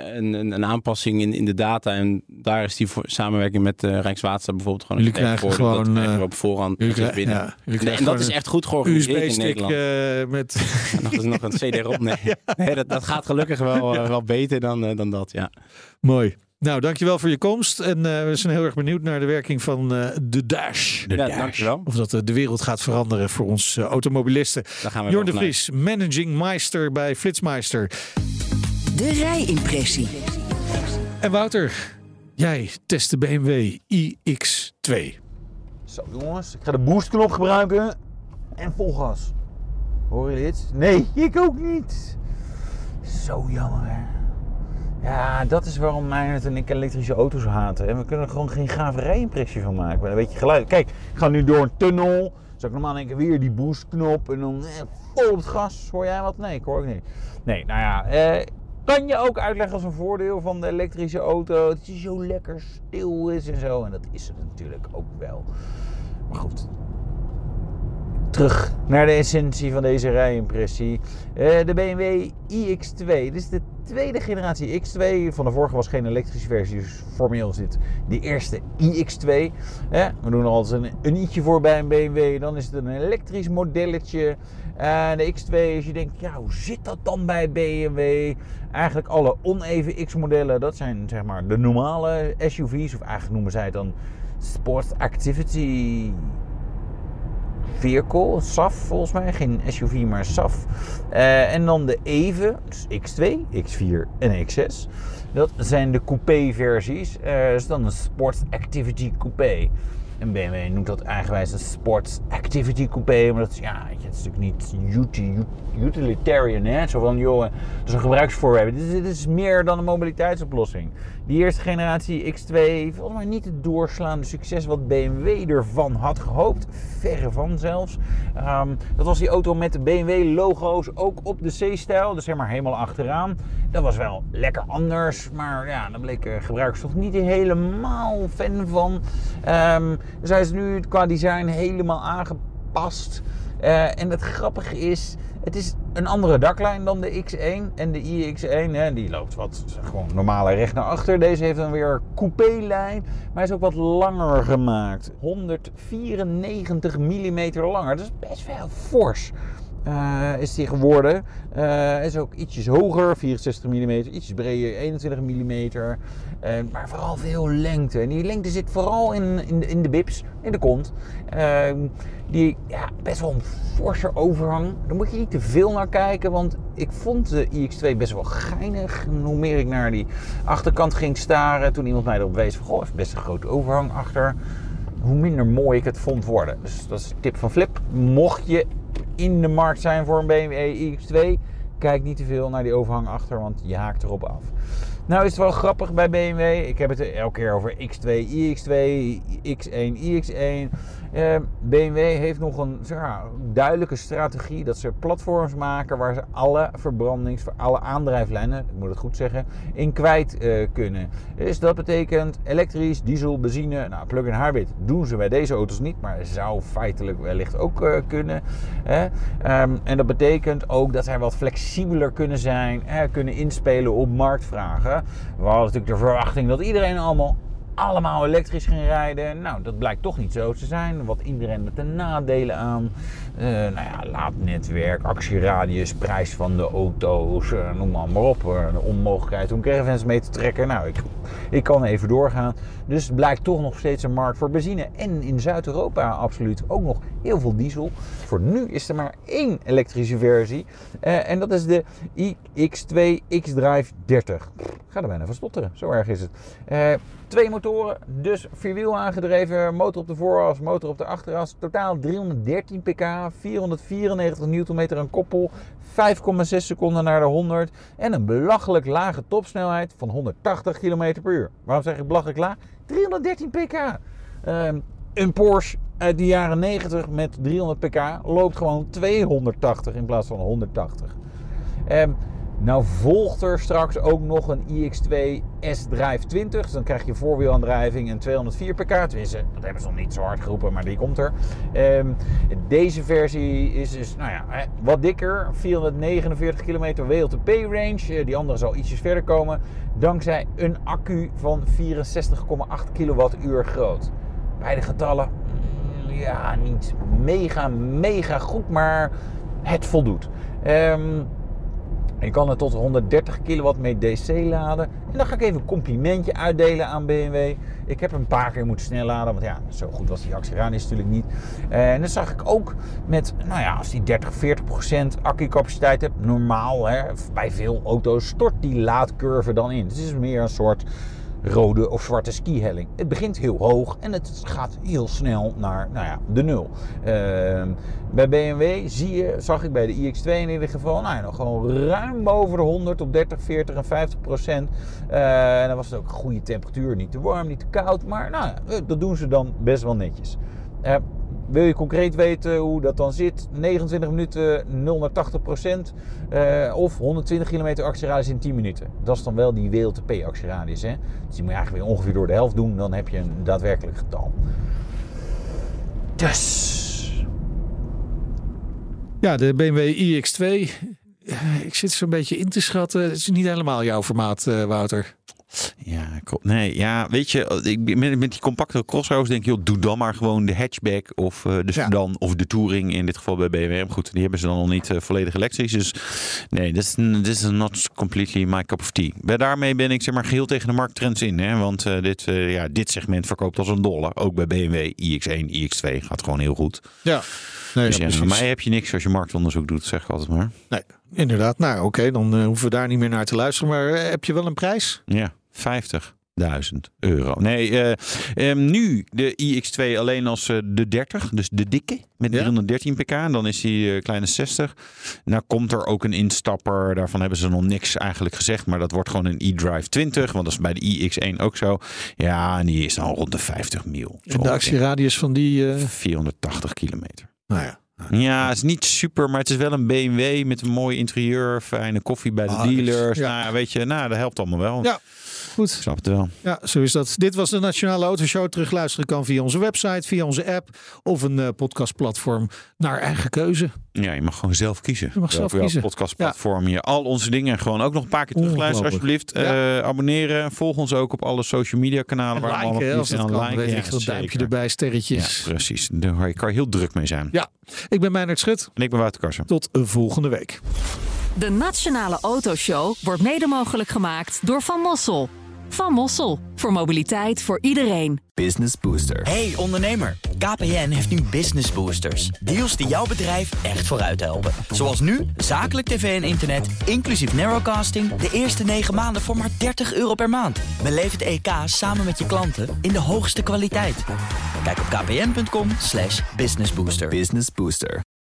een aanpassing in de data. En daar is die samenwerking met Rijkswaterstaat bijvoorbeeld gewoon jullie krijgen gewoon op voorhand binnen. En dat is echt goed georganiseerd in Nederland. Met nog een CD-ROM. Nee, dat gaat gelukkig wel beter dan dat, ja. Mooi. Nou, dankjewel voor je komst. En we zijn heel erg benieuwd naar de werking van de Dash. Dankjewel. Of dat de wereld gaat veranderen voor ons automobilisten. Jorn de Vries, Managing Meister bij Flitsmeister. De rijimpressie. En Wouter, jij test de BMW iX2. Zo jongens, ik ga de boostknop gebruiken en vol gas. Horen jullie dit? Nee, ik ook niet. Zo jammer hè. Ja, dat is waarom Meijnerd en ik elektrische auto's haten. En we kunnen er gewoon geen gave rijimpressie van maken. Met een beetje geluid. Kijk, ik ga nu door een tunnel. Zou ik normaal denken weer die boostknop en dan vol op het gas. Hoor jij wat? Nee, ik hoor ook niet. Nee, nou ja. Kan je ook uitleggen als een voordeel van de elektrische auto. Dat je zo lekker stil is en zo. En dat is het natuurlijk ook wel. Maar goed. Terug naar de essentie van deze rijimpressie. De BMW iX2. Dit is de tweede generatie X2. Van de vorige was geen elektrische versie. Dus formeel is dit de eerste iX2. We doen er altijd een i'tje voor bij een BMW. Dan is het een elektrisch modelletje. De X2, als je denkt, ja, hoe zit dat dan bij BMW? Eigenlijk alle oneven X-modellen, dat zijn zeg maar de normale SUV's. Of eigenlijk noemen zij het dan Sport Activity Vehicle, SAF volgens mij. Geen SUV, maar SAF. En dan de EVE, dus X2, X4 en X6. Dat zijn de coupé-versies. Dus dan een Sport Activity Coupé. En BMW noemt dat eigenwijs een Sport Activity Coupé. Maar dat is, ja, het is natuurlijk niet utilitarian. Hè? Zo van, joh, dat is een gebruiksvoorwerp. Dit is meer dan een mobiliteitsoplossing. Die eerste generatie X2, volgens mij niet het doorslaande succes wat BMW ervan had gehoopt. Verre van zelfs. Dat was die auto met de BMW-logo's, ook op de C-stijl. Dus zeg maar helemaal achteraan. Dat was wel lekker anders. Maar ja, daar bleek gebruikers toch niet helemaal fan van. Dus hij is nu qua design helemaal aangepast. En het grappige is, het is een andere daklijn dan de X1 en de iX1. Die loopt wat gewoon normale recht naar achter. Deze heeft dan weer coupé-lijn, maar hij is ook wat langer gemaakt. 194 mm langer, dat is best wel fors. is die geworden. Is ook ietsjes hoger, 64 mm, ietsjes breder, 21 mm. Maar vooral veel lengte. En die lengte zit vooral in de bips, in de kont. Die best wel een forse overhang. Daar moet je niet te veel naar kijken, want ik vond de iX2 best wel geinig. Hoe meer ik naar die achterkant ging staren, toen iemand mij erop wees van, goh, is best een grote overhang achter. Hoe minder mooi ik het vond worden. Dus dat is een tip van Flip. Mocht je in de markt zijn voor een BMW iX2, kijk niet te veel naar die overhang achter, want je haakt erop af. Nou is het wel grappig bij BMW. Ik heb het elke keer over X2, iX2, X1, iX1. BMW heeft nog een duidelijke strategie dat ze platforms maken waar ze alle alle aandrijflijnen, ik moet het goed zeggen, in kwijt kunnen. Dus dat betekent elektrisch, diesel, benzine, plug-in hybrid doen ze bij deze auto's niet, maar zou feitelijk wellicht ook kunnen. En dat betekent ook dat zij wat flexibeler kunnen zijn, kunnen inspelen op marktvragen. We hadden natuurlijk de verwachting dat iedereen allemaal elektrisch ging rijden. Nou, dat blijkt toch niet zo te zijn. Wat iedereen met de nadelen aan. Laadnetwerk, actieradius, prijs van de auto's, noem maar op. De onmogelijkheid om caravans mee te trekken. Nou, ik kan even doorgaan. Dus het blijkt toch nog steeds een markt voor benzine. En in Zuid-Europa absoluut ook nog heel veel diesel. Voor nu is er maar 1 elektrische versie. En dat is de iX2 xDrive 30. Ga er bijna van stotteren, zo erg is het. 2 motoren, dus 4-wiel aangedreven, motor op de vooras, motor op de achteras. Totaal 313 pk, 494 Nm aan koppel, 5,6 seconden naar de 100 en een belachelijk lage topsnelheid van 180 km per uur. Waarom zeg ik belachelijk laag? 313 pk. Een Porsche uit de jaren 90 met 300 pk loopt gewoon 280 in plaats van 180. Nou volgt er straks ook nog een iX2 S-Drive 20. Dus dan krijg je voorwielaandrijving en 204 pk. Tenminste, dat hebben ze nog niet zo hard geroepen, maar die komt er. Deze versie is dus wat dikker. 449 km WLTP range. Die andere zal ietsjes verder komen. Dankzij een accu van 64,8 kWh groot. Beide getallen, niet mega goed, maar het voldoet. Je kan het tot 130 kW mee DC laden. En dan ga ik even een complimentje uitdelen aan BMW. Ik heb een paar keer moeten snel laden. Want zo goed was die actieradius natuurlijk niet. En dat zag ik ook met, als die 30-40% accupaciteit hebt. Normaal, bij veel auto's stort die laadcurve dan in. Dus het is meer een soort rode of zwarte skihelling. Het begint heel hoog en het gaat heel snel naar de 0. Bij BMW zag ik bij de iX2 in ieder geval nog gewoon ruim boven de 100 op 30, 40 en 50%. En dan was het ook een goede temperatuur. Niet te warm, niet te koud. Maar dat doen ze dan best wel netjes. Wil je concreet weten hoe dat dan zit? 29 minuten 0 naar 80%. Of 120 kilometer actieradius in 10 minuten. Dat is dan wel die WLTP actieradius. Dus die moet je eigenlijk weer ongeveer door de helft doen. Dan heb je een daadwerkelijk getal. Dus. Ja, de BMW iX2. Ik zit zo'n beetje in te schatten. Het is niet helemaal jouw formaat, Wouter. Ja, nee, weet je, met die compacte crossovers denk je, doe dan maar gewoon de hatchback of de sedan of de touring, in dit geval bij BMW. Goed, die hebben ze dan nog niet volledig elektrisch. Dus nee, this is not completely my cup of tea. Daarmee ben ik geheel tegen de markttrends in. Want dit segment verkoopt als een dolle. Ook bij BMW, iX1, iX2 gaat gewoon heel goed. Ja. Nee, dus voor mij heb je niks als je marktonderzoek doet, zeg ik altijd maar. Nee, inderdaad. Nou, oké, dan hoeven we daar niet meer naar te luisteren. Maar heb je wel een prijs? Ja, €50.000. Nee, nu de iX2 alleen als de 30, dus de dikke, met 313 pk. Dan is die kleine 60. Nou komt er ook een instapper. Daarvan hebben ze nog niks eigenlijk gezegd. Maar dat wordt gewoon een iDrive 20. Want dat is bij de iX1 ook zo. Ja, en die is dan rond de 50 mil. En de actieradius van die? 480 kilometer. Nou ja. Ja, het is niet super, maar het is wel een BMW met een mooi interieur, fijne koffie bij de dealers. Ja. Weet je, dat helpt allemaal wel. Ja, Goed. Ik snap het wel. Ja, zo is dat. Dit was de Nationale Autoshow. Terugluisteren kan via onze website, via onze app of een podcastplatform naar eigen keuze. Ja, je mag gewoon zelf kiezen. Je mag zelf kiezen. Podcastplatform. Je al onze dingen gewoon ook nog een paar keer terugluisteren alsjeblieft. Abonneren. Volg ons ook op alle social media kanalen. Waar allemaal als dat kan. Weet ik veel, duimpje erbij, sterretjes. Ja, precies. Daar kan je heel druk mee zijn. Ja, ik ben Meijnerd Schut. En ik ben Wouter Karsen. Tot volgende week. De Nationale Autoshow wordt mede mogelijk gemaakt door Van Mossel. Van Mossel. Voor mobiliteit voor iedereen. Business Booster. Hey ondernemer, KPN heeft nu Business Boosters. Deals die jouw bedrijf echt vooruit helpen. Zoals nu, zakelijk tv en internet, inclusief narrowcasting... de eerste 9 maanden voor maar €30 per maand. Beleef het EK samen met je klanten in de hoogste kwaliteit. Kijk op kpn.com/businessbooster. Business Booster.